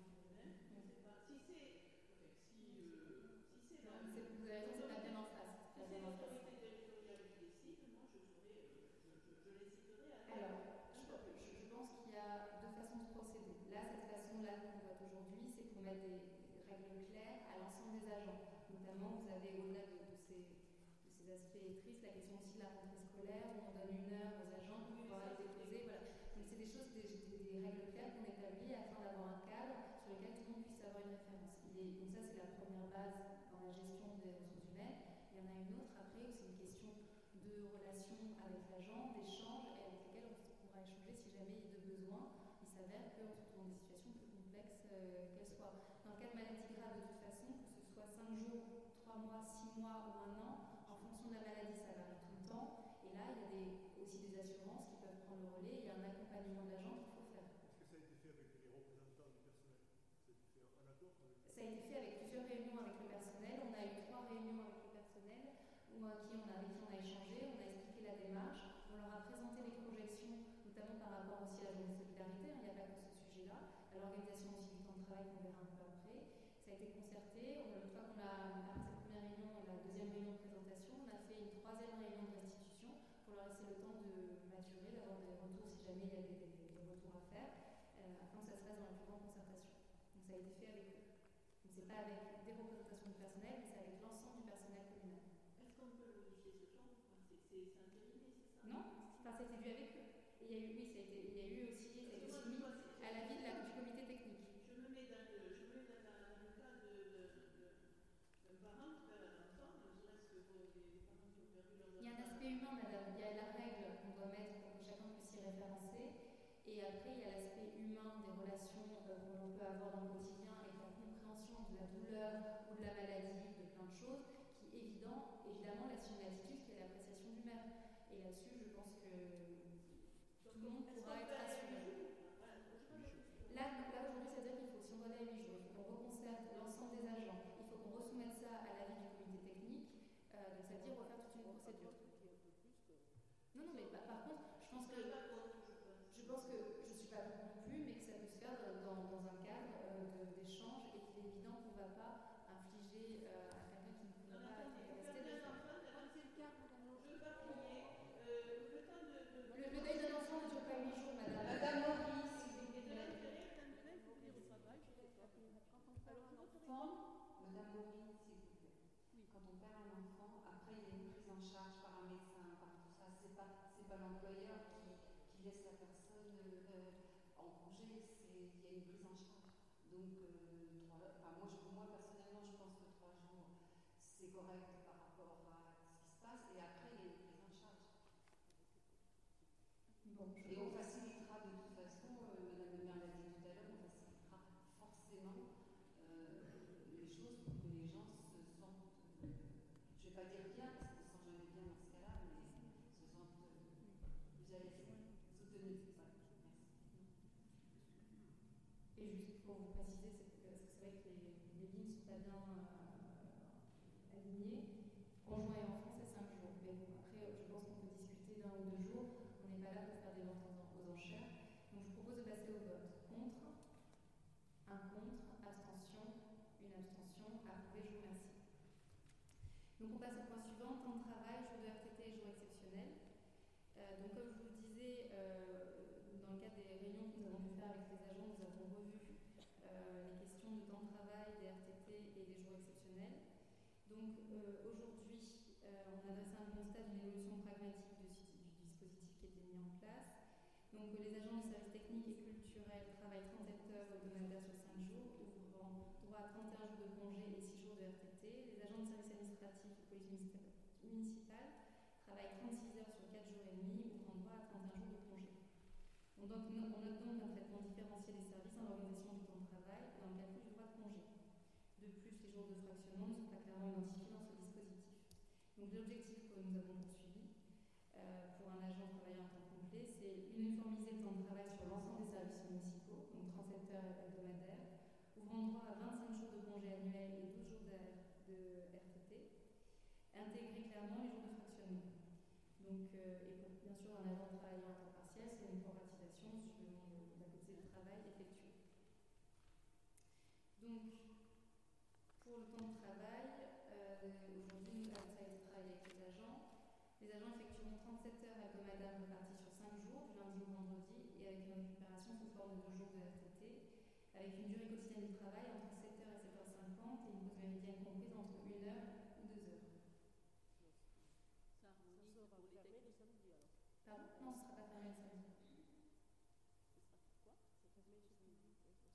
Si c'est, enfin, si, euh, si c'est la, c'est, vous avez raison, c'est pas bien en face. si c'est l'autorité territoriale qui décide, moi je serais, euh, je, je, je l'inciterai à. Alors, je, je, je pense qu'il y a deux façons de procéder. Là, cette façon-là qu'on voit aujourd'hui, c'est pour mettre des, des règles claires à l'ensemble des agents. Notamment, vous avez au-delà de, de, ces, de ces aspects tristes, la question aussi de la rentrée scolaire, où on donne une heure aux agents pour pouvoir les déposer. Voilà. Donc, c'est des choses, des, des, des règles claires qu'on établit afin d'avoir un cadre sur lequel tout le monde puisse avoir une référence. Il est, donc ça, c'est la première base dans la gestion des ressources humaines. Il y en a une autre après où c'est une question de relation avec l'agent, d'échange, et avec lesquels on pourra échanger si jamais il y a de besoin. Il s'avère qu'on se retrouve dans des situations plus complexes euh, qu'elles soient. Dans le cas de maladie grave, de toute façon, que ce soit cinq jours, trois mois, six mois ou un an, en fonction de la maladie, ça varie tout le temps. Et là, il y a des, aussi des assurances qui peuvent prendre le relais. Il y a un accompagnement de l'agent qu'il faut faire. Est-ce que ça a été fait avec les représentants du personnel? Ça a été fait en accord avec... Ça a été fait avec plusieurs réunions avec le personnel. On a eu trois réunions avec le personnel où, euh, qui on a, avec qui on a échangé, on a expliqué la démarche, on leur a présenté les projections, notamment par rapport aussi à la journée de solidarité. Il n'y a pas que ce sujet-là. À l'organisation aussi du temps de travail qu'on verra un peu après. Ça a été concerté. On, une fois qu'on a, après cette première réunion et la deuxième réunion de présentation, on a fait une troisième réunion de restitution pour leur laisser le temps de maturer, d'avoir des retours si jamais il y a des, des, des retours à faire, euh, afin que ça se fasse dans la plus grande concertation. Donc ça a été fait avec eux. Donc c'est pas avec des représentations du personnel, mais c'est avec l'ensemble du personnel communal. Est-ce qu'on peut modifier ce temps? C'est, c'est, c'est intérimaire, c'est ça? Non, enfin ça a été vu avec eux. Et il y a eu, oui, ça a été, il y a eu aussi, ça a été soumis à l'avis de la, du comité technique. Je me mets dans le, je me mets dans, la, dans le cas de, de, de, d'un parent qui perd un enfant, ne serait-ce que pour les, les parents qui ont perdu leurs enfants. Il y a un aspect humain, madame. Il y a la règle qu'on doit mettre pour que chacun puisse y référencer. Et après, il y a l'aspect humain des relations euh, que l'on peut avoir dans le quotidien avec la compréhension de la douleur ou de la maladie, de plein de choses, qui est évident, évidemment, là-dessus une attitude qui est l'appréciation du maire. Et là-dessus, je pense que tout le monde pourra être assuré. Là, là aujourd'hui, ça veut dire qu'il faut, si on doit aller à huit jours, il faut qu'on reconcerte l'ensemble des agents, il faut qu'on resoumette ça à l'avis du comité technique, euh, donc ça veut dire refaire toute une procédure. Non, non, mais bah, par contre, je pense que je pense que je suis pas contre non plus, mais que ça peut se faire dans, dans un cadre euh, de, d'échange et qu'il est évident qu'on ne va pas infliger pas l'employeur qui, qui laisse la personne euh, en congé, c'est, il y a une prise en charge. Donc, euh, trois, enfin, moi, je, moi, personnellement, je pense que trois jours, c'est correct par rapport à ce qui se passe, et après, il y a une prise en charge. Bon, et on facilitera de toute façon, euh, Madame le maire l'a dit tout à l'heure, on facilitera forcément euh, les choses pour que les gens se sentent, euh, je ne vais pas dire bien, parce qu'on ne se sent jamais bien dans ce cas-là, mais se sentent euh, plus à l'aise, soutenus. Voilà. Merci. Et juste pour vous préciser, c'est que, parce que c'est vrai que les, les lignes ne sont pas bien euh, alignées. En juin et en France, c'est cinq jours. Mais bon, après, je pense qu'on peut discuter d'un ou deux jours. On n'est pas là pour faire des ventes aux enchères. Donc, je vous propose de passer au vote. Contre, un contre, abstention, une abstention, approuvé, je vous remercie. Donc, on passe au point suivant, temps de travail, jour de R T T et jour exceptionnel. Euh, donc, comme je vous le disais, euh, dans le cadre des réunions que nous avons pu faire avec les agents, nous avons revu euh, les questions de temps de travail, des R T T et des jours exceptionnels. Donc, euh, aujourd'hui, euh, on a dressé un constat d'une évolution pragmatique du, du dispositif qui était mis en place. Donc, les agents du service technique et culturel travaillent trente-sept heures hebdomadaires sur cinq jours, ouvrant droit à trente et un jours de congé et six jours de R T T. Les agents du service administratif et police municipale travaillent trente-six heures sur quatre jours et demi, ouvrant droit à trente et un jours de congé. On note, on note donc un traitement différencié des services dans l'organisation du temps de travail et dans le calcul du droit de congé. De plus, les jours de fractionnement ne sont pas clairement identifiés dans ce dispositif. Donc l'objectif que nous avons poursuivi euh, pour un agent travaillant à temps complet, c'est uniformiser le temps de travail sur l'ensemble des services municipaux, donc trente-sept heures hebdomadaires, ouvrant droit à vingt-cinq jours de congé annuel et douze jours de, de R T T, intégrer clairement les jours de fractionnement. Donc, euh, et pour, bien sûr, un agent travaillant à temps partiel, c'est une proratisation selon la quantité de travail effectué. Donc, pour le temps de travail, euh, aujourd'hui, ça a été travaillé avec les agents. Les agents effectueront trente-sept heures hebdomadaires réparties sur cinq jours, du lundi au vendredi, et avec une récupération sous forme de deux jours de R T T, avec une durée quotidienne de travail entre sept heures et sept heures cinquante et une pause méridienne comprise entre une heure ou deux heures. Ça harmonise pour les fermé le samedi alors. Pardon ? Non, ce ne sera pas fermé le samedi. Ce sera quoi ? C'est fermé le samedi.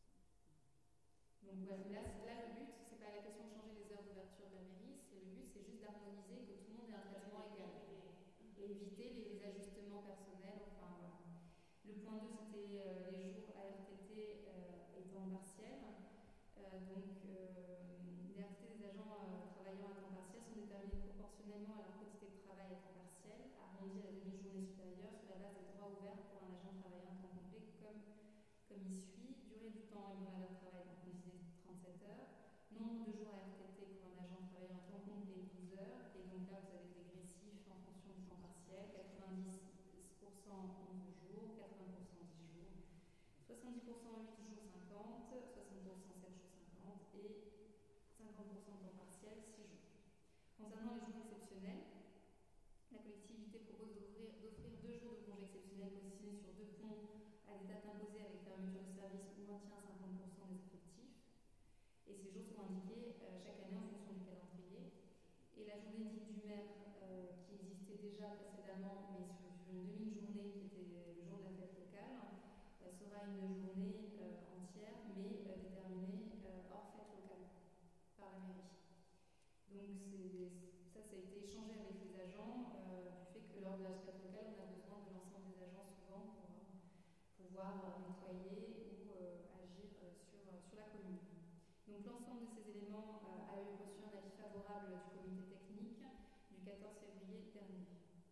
Donc voilà, là, là le but, c'est pas la question de changer les heures d'ouverture de la mairie, c'est le but, c'est juste d'harmoniser, que tout le monde ait un traitement égal et éviter les ajustements personnels. Enfin voilà. Le point deux, c'était euh, les jours à R T T euh, et temps partiel. Euh, donc euh, les R T T des agents euh, travaillant à temps partiel sont déterminés proportionnellement à leur quantité de travail à temps partiel, arrondi à la demi-journée supérieure sur la base des droits ouverts pour un agent travaillant à temps complet comme, comme il suit. Durée du temps hebdomadaire de travail, donc on disait trente-sept heures. Nombre de jours à R T T pour un agent travaillant à temps complet, douze heures. Et donc là, vous avez le dégressif en fonction du temps partiel, quatre-vingt-dix pour cent onze jours, quatre-vingts pour cent dix jours, soixante-dix pour cent huit jours cinquante, soixante pour cent sept jours cinquante et cinquante pour cent temps partiel six jours. Concernant les jours exceptionnels, la collectivité propose d'offrir, d'offrir deux jours de congé exceptionnel positionnés sur deux ponts à des dates imposées avec fermeture de service ou maintien à cinquante pour cent des effectifs. Et ces jours sont indiqués euh, chaque année en fonction du calendrier. Et la journée dite du maire, euh, qui existait déjà précédemment, mais sur, sur une demi-journée qui était le jour de la fête locale, euh, sera une journée euh, entière, mais euh, déterminée euh, hors fête locale par la mairie. Donc c'est, ça, ça a été échangé avec les agents euh, du fait que lors de la fête locale, on a besoin de l'ensemble des agents souvent pour euh, pouvoir nettoyer ou euh, agir euh, sur, euh, sur la commune. Donc l'ensemble de ces éléments euh, a eu reçu un avis favorable du comité technique du quatorze février dernier.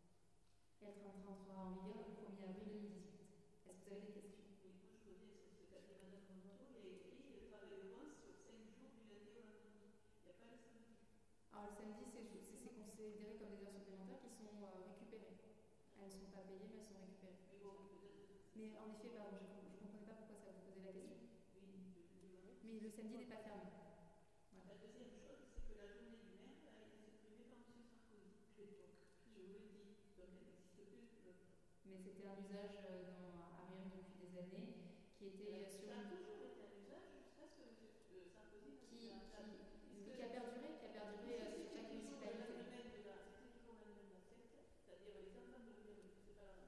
Elle entrera en vigueur le premier avril deux mille dix-huit. Est-ce que vous avez des questions ? Oui, moi je reviens sur ce qu'a dit Madame Monteau. Il y a écrit le travail de moins sur cinq jours du lundi au vendredi. Il n'y a pas le samedi. Alors le samedi, c'est, c'est, c'est considéré comme des heures supplémentaires qui sont euh, récupérées. Elles ne sont pas payées, mais elles sont récupérées. Mais bon, peut-être. Mais en effet, pardon, je ne comprenais pas pourquoi ça vous posait la question. Oui, oui. Mais le samedi n'est pas fermé. Voilà. La deuxième chose, c'est que la journée du maire a été supprimée par M. Sarkozy à l'époque. Je vous le dis, donc elle n'existe plus. Mais c'était un usage euh, dans, à Riom depuis des années qui était euh, sur ça a une... toujours été un usage jusqu'à ce que M. Sarkozy qui, qui, qui a perduré, qui a perduré euh, sur chaque municipalité. C'était toujours la même fête, c'est-à-dire les enfants de Riom ne faisaient pas la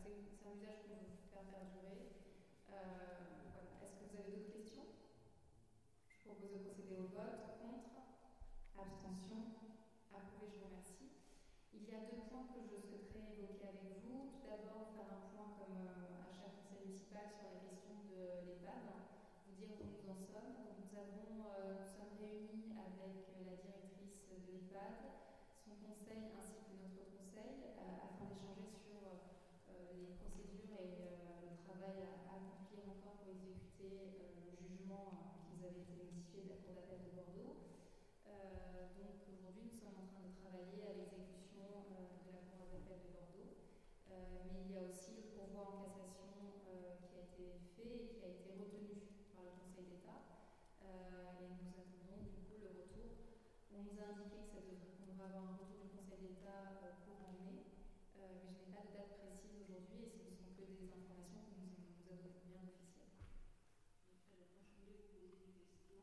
c'est, c'est un usage qu'on veut faire perdurer. Euh, voilà. Est-ce que vous avez d'autres questions? Je propose de procéder au vote. Contre? Abstention? Approuvé, je vous remercie. Il y a deux points que je souhaiterais évoquer avec vous. Tout d'abord, faire un point comme euh, à chaque conseil municipal sur la question de l'EHPAD, vous dire où nous en sommes. Donc, nous, avons, euh, nous sommes réunis avec la directrice de l'EHPAD, son conseil ainsi que notre conseil, euh, afin d'échanger sur euh, les procédures et euh, le travail à, à accomplir encore pour exécuter euh, le jugement euh, qui nous avait été notifié de la Cour d'appel de Bordeaux. Euh, donc aujourd'hui, nous sommes en train de travailler à l'exécution euh, de la Cour d'appel de Bordeaux, euh, mais il y a aussi le pourvoi en cassation euh, qui a été fait et qui a été retenu par le Conseil d'État, euh, et nous attendons du coup le retour. On nous a indiqué que ça devrait, qu'on devrait avoir un retour du Conseil d'État euh, courant mai, euh, mais je n'ai pas de date précise aujourd'hui et ce ne sont que des informations qu'on nous, nous a données rien d'officiel. Alors moi je voulais vous poser une question.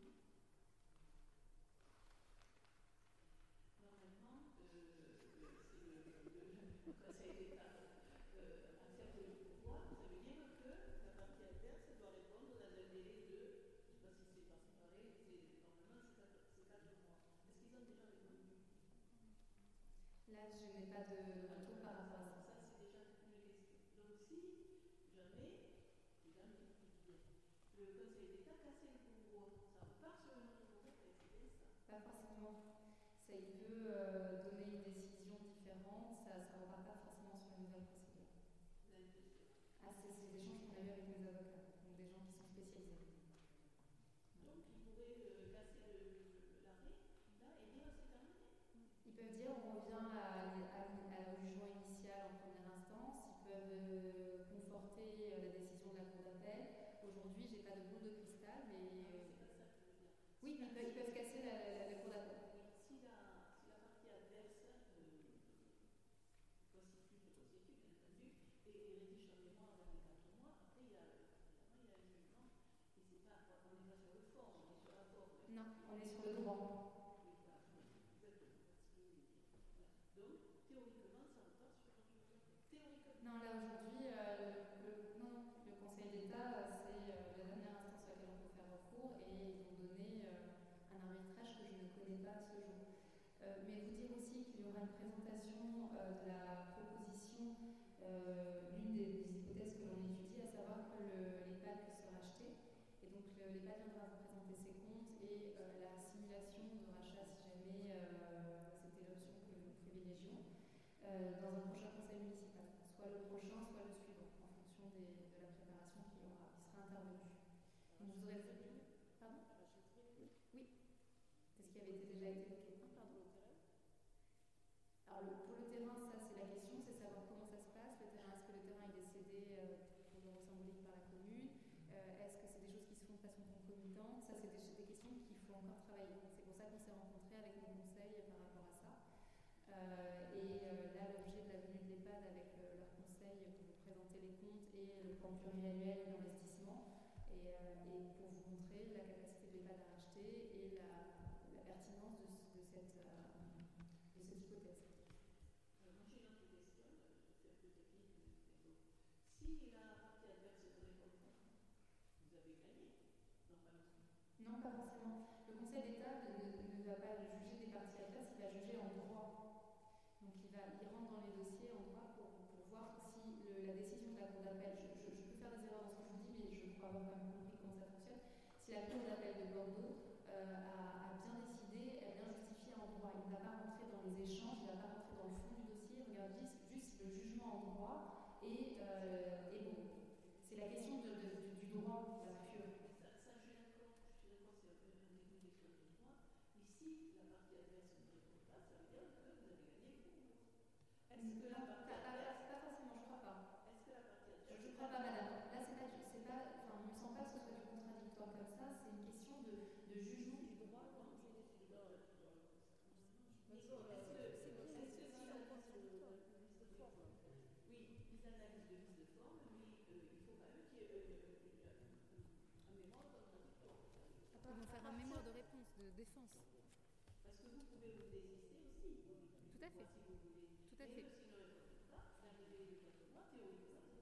Normalement, euh, c'est le, le, le Conseil d'État euh, accepte le pourvoi, ça veut dire que la partie adverse doit répondre dans un délai de, je ne sais pas si c'est par séparé, c'est, normalement c'est quatre, c'est quatre mois. Est-ce qu'ils ont déjà répondu? Là, je n'ai pas de retour par rapport à ça. Ça, c'est déjà une question. Donc si jamais, jamais, le Conseil d'État cassait le pourvoi, ça repart sur une autre cour d'appel, c'est bien ça? Pas forcément. Ça, il peut euh, donner une décision différente, ça ne repart pas forcément sur une nouvelle procédure. Vous avez une question? Ah, c'est, c'est des échanges qu'on a eu avec mes avocats, donc des gens qui sont spécialisés. Donc ils pourraient euh, casser le, l'arrêt, là, et dire c'est terminé? Ils peuvent dire on revient à, à, à, au jugement initial en première instance, ils peuvent euh, conforter euh, la décision de la Cour d'appel. Aujourd'hui, j'ai pas de boule de cristal, mais... Euh, c'est pas ça que je veux dire. Oui, mais ils peuvent, ils peuvent casser la, la, la Cour d'appel. Si la, si la partie adverse euh, constitue, se constitue, bien entendu, et, et rédige son mémoire dans les quatre mois, après il y a, évidemment, il y a un jugement, et c'est pas, on n'est pas sur le fond, on est sur la forme. Non, on est sur le droit. Donc, théoriquement, ça repart sur un jugement. Théoriquement. Non, là aujourd'hui, euh, le, non, le Conseil d'État, c'est euh, la dernière instance à laquelle on peut faire recours et ils vont donner euh, un arbitrage que je ne connais pas à ce jour. Euh, mais vous dire aussi qu'il y aura une présentation euh, de la proposition, euh, l'une des, des hypothèses que l'on étudie, à savoir que le, l'EHPAD puisse se racheter. Et donc le, l'EHPAD viendra vous présenter ses comptes et euh, la simulation de rachat si jamais euh, c'était l'option que nous privilégions. Euh, dans un prochain conseil municipal, soit le prochain, soit le suivant, en fonction des, de la préparation qui, aura, qui sera intervenue. Donc vous aurez vu. Pardon? Oui. C'est ce qui avait été déjà été évoqué. Alors le, pour le terrain, ça c'est la question, c'est savoir comment ça se passe. Le terrain, est-ce que le terrain est cédé euh, pour l'euro symbolique par la commune? euh, Est-ce que c'est des choses qui se font de façon concomitante? Ça c'est des, des questions qu'il faut encore travailler. C'est pour ça qu'on s'est rencontrés avec nos conseils par rapport à ça. Euh, et euh, là, l'objet de la venue de l'EHPAD avec euh, leur conseil pour vous présenter les comptes et le plan pluriannuel d'investissement et, euh, et pour vous montrer la capacité de l'EHPAD à racheter et la, la pertinence de, de, cette, euh, de cette hypothèse. Alors, moi, j'ai une autre question, c'est un peu technique, mais bon. Si la partie adverse ne répond pas, vous avez gagné, normalement. Non, pas forcément. Le Conseil d'État ne, ne va pas juger des parties adverses, il va juger en droit. Donc il, va, il rentre dans les dossiers en droit pour, pour voir si le, la décision de la Cour d'appel, je, je, je peux faire des erreurs dans ce que je vous dis, mais je crois avoir quand même compris comment ça fonctionne. Si la Cour d'appel de Bordeaux euh, a, a bien décidé, a bien justifié en droit, il ne va pas rentrer dans les échanges, il ne va pas rentrer dans le fond du dossier, regarde juste, juste le jugement en droit et, euh, et bon. C'est la question de, de, de, du droit, la pure. Ça, ça, je suis d'accord, je suis d'accord, c'est un peu une question de droit. Mais si la partie adverse ne répond pas, ça veut dire que vous avez gagné pour vous. Est-ce que la partie adverse... Pas forcément, je crois pas. Est-ce que la partie adverse... Je ne crois pas, madame. Là, c'est pas, c'est pas, enfin, il ne me semble pas que ce soit du contradictoire comme ça. C'est une question de, de jugement du droit. Non, j'ai décidé de droit. Mais bon, est-ce que, est-ce que, est-ce que si la contradictoire avec le vice de forme? Oui, ils analysent de vice de forme, mais euh, il faut quand même qu'il y ait euh, un mémoire contradictoire. Ils vont faire un mémoire de réponse, de défense. Parce que vous pouvez vous désister aussi. Tout à fait. Si vous voulez. Tout à fait. Même s'il ne répond pas, l'arrivée de quatre mois, théoriquement,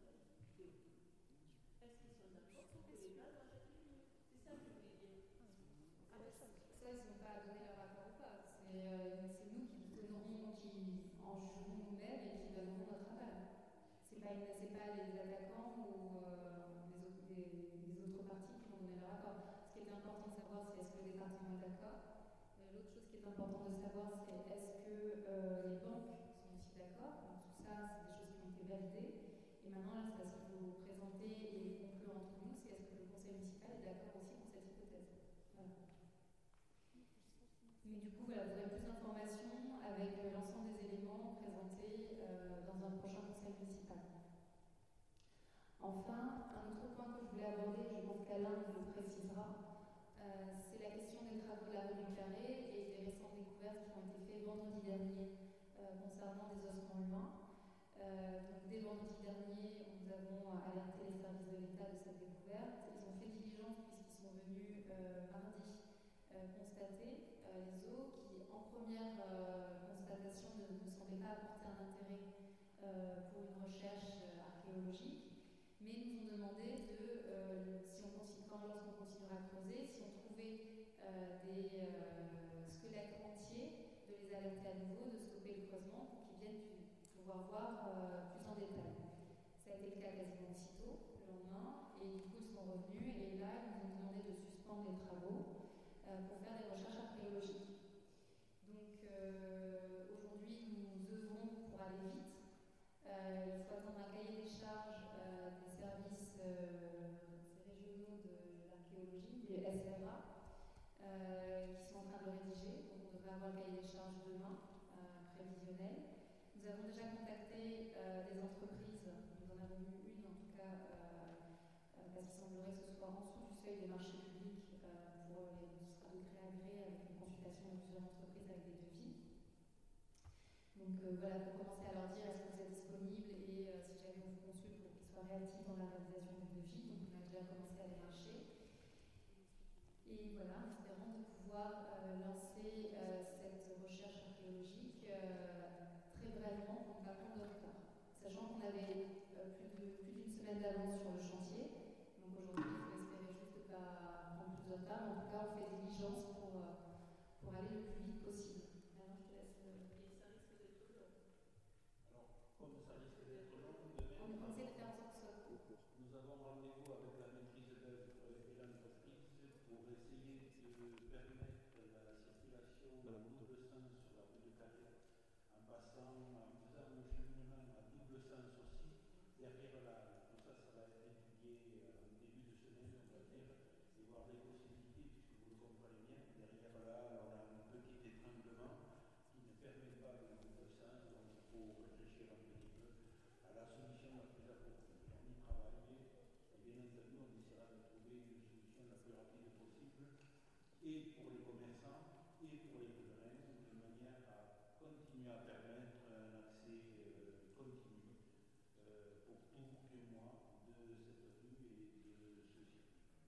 process n'ont pas donné leur accord ou pas. C'est euh, c'est nous qui donnerons, qui en jugerons nous-mêmes et qui donnerons notre aval. C'est pas, une, c'est pas les attaquants ou euh, les, autres, les, les autres parties qui vont donner leur accord. Ce qui est important de savoir, c'est est-ce que le département est d'accord. Euh, L'autre chose qui est important de savoir, c'est est-ce que euh, les banques sont aussi d'accord. Donc tout ça, c'est des choses qui ont été validées. Et maintenant, là, c'est ce qu'il faut présenter et conclure entre nous, c'est est-ce que le conseil municipal est d'accord aussi pour cette hypothèse. Voilà. Mais du coup, voilà, vous aurez plus d'informations avec euh, l'ensemble des éléments présentés euh, dans un prochain conseil municipal. Enfin, un autre point que je voulais aborder, je pense qu'Alain le précisera, euh, c'est la question des travaux de la rue du Carré et des récentes découvertes qui ont été faites vendredi dernier euh, concernant des ossements humains. Euh, donc, dès vendredi dernier, nous avons alerté les services de l'État de cette découverte. Ils ont fait diligence puisqu'ils sont venus euh, mardi euh, constater euh, les os qui, en première euh, constatation, ne, ne semblaient pas apporter un intérêt euh, pour une recherche euh, archéologique. Mais ils nous ont demandé de, euh, si on continue, quand lorsqu'on continuera à creuser, si on trouvait euh, des euh, squelettes entiers, de les alerter à nouveau, de stopper le creusement pour qu'ils viennent pouvoir voir euh, plus en détail. Ça a été le cas quasiment aussitôt, le lendemain, et du coup ils sont revenus, et là ils nous ont demandé de suspendre les travaux euh, pour faire des recherches archéologiques. Donc euh, aujourd'hui nous œuvrons pour aller vite. Euh, il faut attendre un cahier des charges euh, des services euh, régionaux de l'archéologie, des S R A, euh, qui sont en train de le rédiger. Donc on devrait avoir le cahier des charges demain, euh, prévisionnel. Nous avons déjà contacté euh, des entreprises, nous en avons eu une en tout cas, euh, euh, parce qu'il semblerait que ce soit en dessous du seuil des marchés publics euh, pour les de gré à gré avec une consultation de plusieurs entreprises avec des devis. Donc euh, voilà, pour commencer à leur dire est-ce que vous êtes disponible et euh, si jamais on vous consulte pour qu'ils soient réactifs dans la réalisation du devis. Donc on a déjà commencé à démarcher. Et voilà, en espérant de pouvoir euh, lancer euh, cette recherche archéologique euh, très brèvement pour ne pas prendre de retard. Sachant qu'on avait euh, plus, de, plus d'une semaine d'avance sur le chantier. Donc aujourd'hui, il faut espérer juste de ne pas prendre plus de retard. Mais en tout cas, on fait diligence pour, euh, pour aller le plus vite possible. Alors, je te laisse. Euh... Alors, comme ça risque d'être long, demain, on essaie de faire en sorte que ce soit court. Nous avons rendez-vous avec la maîtrise d'œuvre et l'entreprise pour essayer de permettre la circulation à double sens sur la rue de Carré, en passant, en faisant le cheminement à double sens aussi, derrière la. Tout ça, ça va être étudié en début de semaine, on va dire, et voir les possibilités, puisque vous le comprenez bien. Derrière là, on a un petit étranglement qui ne permet pas le double sens, donc il faut réfléchir un petit peu à la solution la plus appropriée. On y travaille, et bien entendu, on essaiera de trouver une solution la plus rapide possible, et pour les commerçants, et pour les pèlerins, de manière à continuer à permettre un accès euh, continu euh, pour tout le mois de cette rue et de ce circuit.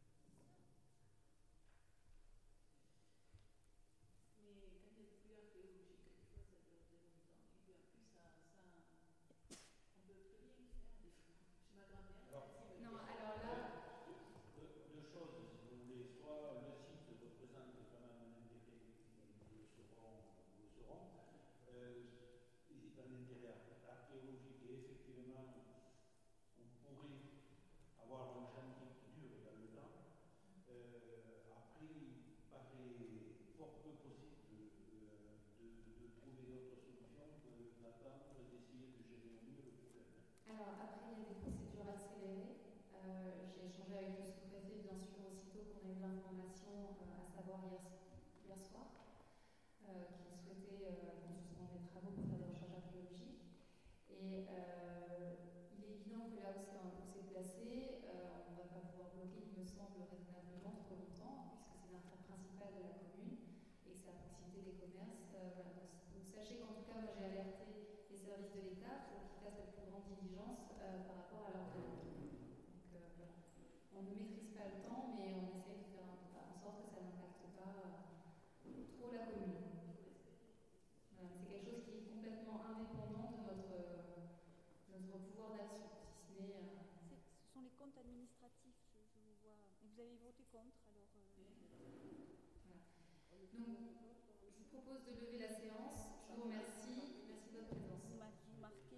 Mais quand il y a plus archéologique, quelquefois ça dure très longtemps. Et puis en plus, ça, ça on peut très bien le faire des fois. Chez ma grand-mère, Alors, non, alors là. Deux, deux choses, si vous voulez. Soit le site représente quand même un intérêt, nous le saurons, nous le saurons. Euh, un intérêt archéologique et effectivement, on pourrait avoir un chantier qui dure dans le temps. Euh, après, il paraît fort peu possible euh, de, de trouver d'autres solutions que d'attendre et d'essayer de gérer au mieux le problème. Alors après, il y a des procédures accélérées. Euh, j'ai échangé avec le sous-préfet, bien sûr, aussitôt qu'on a eu l'information, euh, à savoir hier, hier soir, euh, qu'il souhaitait euh, qu'on suspende les travaux pour faire des recherches archéologiques. Et euh, il est évident que là où c'est, où c'est placé, euh, on ne va pas pouvoir bloquer, il me semble, raisonnablement trop longtemps, puisque c'est l'intérêt principal de la commune et que c'est à proximité des commerces. Euh, voilà. donc, donc sachez qu'en tout cas, moi j'ai alerté les services de l'État pour qu'ils fassent la plus grande diligence euh, par rapport à leur demande. Donc euh, voilà. On ne maîtrise pas le temps, mais on